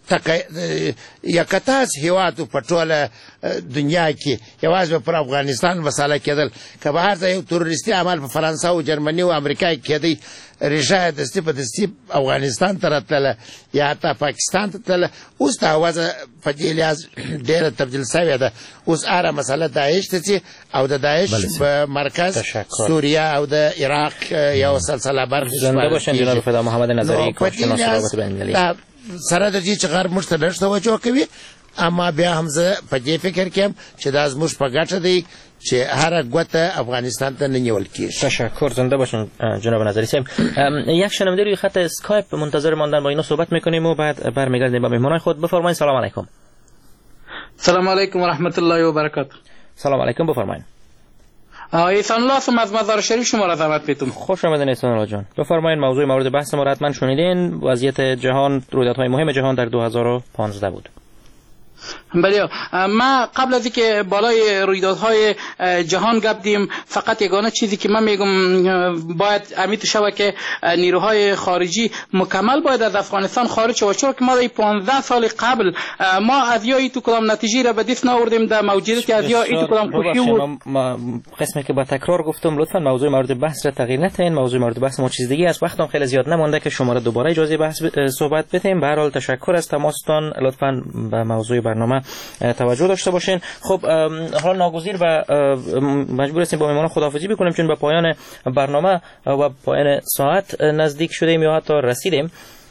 یکتاس هیواد په ټوله دنیا کې یوازې پر افغانستان مساله کېدل که به هر ځای یو تروریستي عمل په فرانسه او جرمني او امریکا کې کېدی ریشه دستي په دستي افغانستان ته راتلله یا حتی پاکستان ته تلله اوس د اوازه په دې لحاظ ډېره تبدیل سوې ده اوس هره مسله داعش ته ځي او د داعش په مرکز سوریه او د عراق یو سلسله برخې زنده باشن جناب فدا محمد نظری کارشناس روابط بین‌المللی سره د دې چې غرب موږ ته لږ توجه کوي اما بیا هم زه په دې فکر کې یم چې دا زموږ په ګټه دی چې هر ګوته افغانستان ته نه نیول کیږي. تشکر. زنده باشین جناب نظری صاحب. یک شنونده روی خط اسکایپ منتظر ماندن با اینا صحبت میکنیم و بعد برمیگردیم با مهمانان خود. بفرمایید. سلام علیکم. سلام علیکم و رحمت الله و برکاته. سلام علیکم. بفرمایید. احسان الله هستم از مزار شریف شما را دعوت می‌کنم. خوش آمدید احسان الله جان. بفرمایید موضوع مورد بحث ما را حتما شنیدین. وضعیت جهان، رویدادهای مهم جهان در 2015 بود. بله ما قبل از اینکه بالای رویدادهای جهان گپ دیم فقط یگانه چیزی که من میگم باید امید شود که نیروهای خارجی مکمل باید از افغانستان خارج شود چون که ما در 15 سال قبل ما از یا ایتو کدام نتیجه را به دست نآوردیم در موجودیت از یا ایتو کدام خوشی بود. قسمی که با تکرار گفتم لطفا موضوع مورد بحث را تغییر ندین. موضوع مورد بحث ما چیز دیگه است. وقتم خیلی زیاد نمونده که شما را دوباره اجازه بحث صحبت بدیم. به هر حال تشکر از تماستان. لطفا به موضوع برنامه توجه داشته باشین. خب حالا ناگزیر و مجبور هستیم با مهمان خداحافظی بکنیم چون به پایان برنامه و پایان ساعت نزدیک شدیم یا حتی رسیدیم.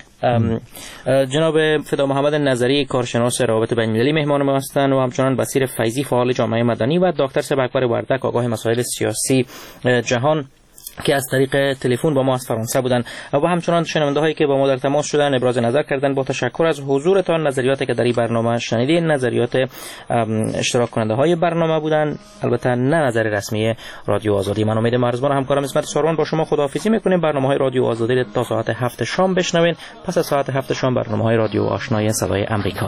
جناب فدا محمد نظری کارشناس روابط بین‌المللی مهمان ما هستند و همچنان بصیر فیضی فعال جامعه مدنی و دکتر صاحب اکبر وردک آگاه مسائل سیاسی جهان که از طریق تلفن با ما از فرانسه بودن و همچنان شنونده هایی که با ما در تماس شدن ابراز نظر کردن. با تشکر از حضورتان. نظریاتی که در این برنامه شنیدین نظریات اشتراک کننده های برنامه بودن، البته نه نظر رسمی رادیو آزادی. من امید مرزبان و همکارم اسمت ساروان با شما خداحافظی میکنیم. برنامه های رادیو آزادی تا ساعت 7 شام بشنوین. پس از ساعت 7 شام برنامه های رادیو آشنای صدای آمریکا.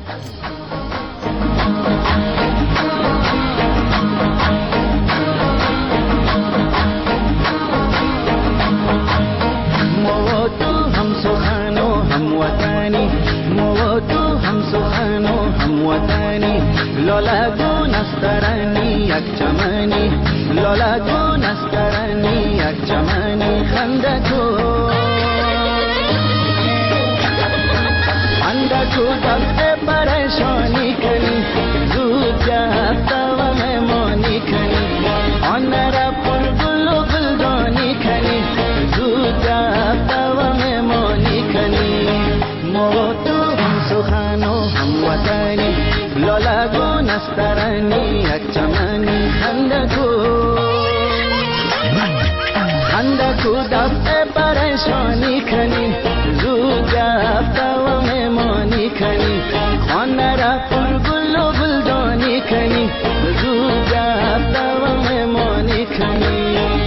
لالا گون استرانی یک چمنی لالا گون استرانی یک چمنی خنده کو دست پریشانی کنی زود جفتا و مهمانی کنی آن را پر گل و گلدانی کنی زود جفتا و مهمانی کنی ما تو هم سخن و هم وطنی لالا گون استرانی یک چمنی خنده کو دست پریشانی کنی زود جفتا و مهمانی کنی خانه را پر گل و گلدانی کنی زود جفتا و مهمانی کنی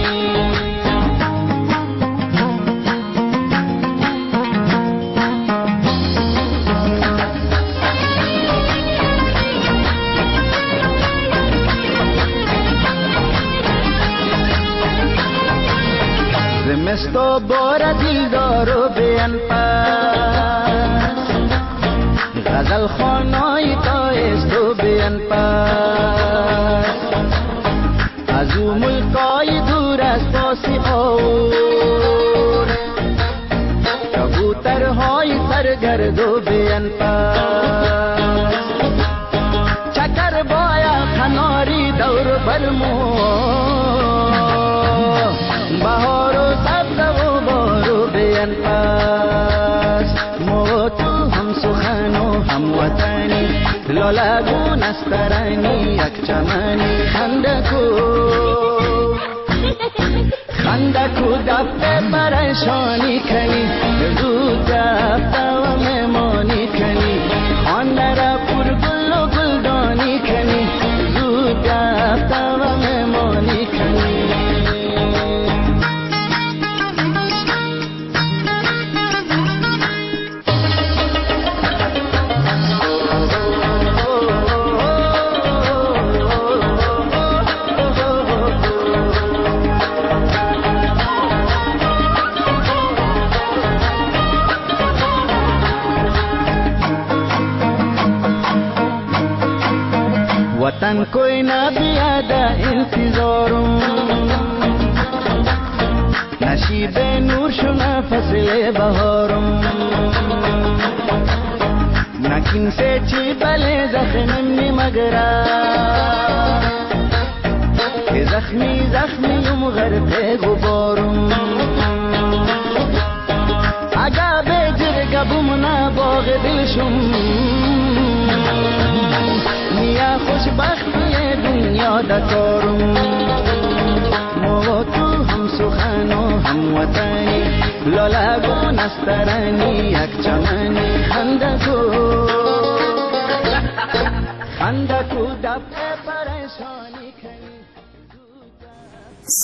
زمستو بار دلدارو بیان پاس غزل خانای تایستو بیان پاس از او ملکای دور از پاسی اور کبوترهای سرگردو بیان پاس چکر بایا کناری دور برمو بهار و سبز و بارو بیان پاس ما تو هم سخن و هم وطنی لالا گون استرانی یک چمنی خنده کو دفت پریشانی کنی زود دفت و مهمانی کنی خانه را پر گل و گلدانی کنی زود دفت و مهمانی کنی वतन कोई ना पियादा इंतजारों नशीब नूर शुना फसले बहारों नकिन से चीपले जख्मी मगरा के जख्मी जख्मी गरते गुबारों आगा बेजर गबुमना बाग दिलशुम निया खुशबख्ती दुनिया दकारों मोतू हम सुखानो हम वतनी ललागो नस्तरानी एक चमनी खंदको दब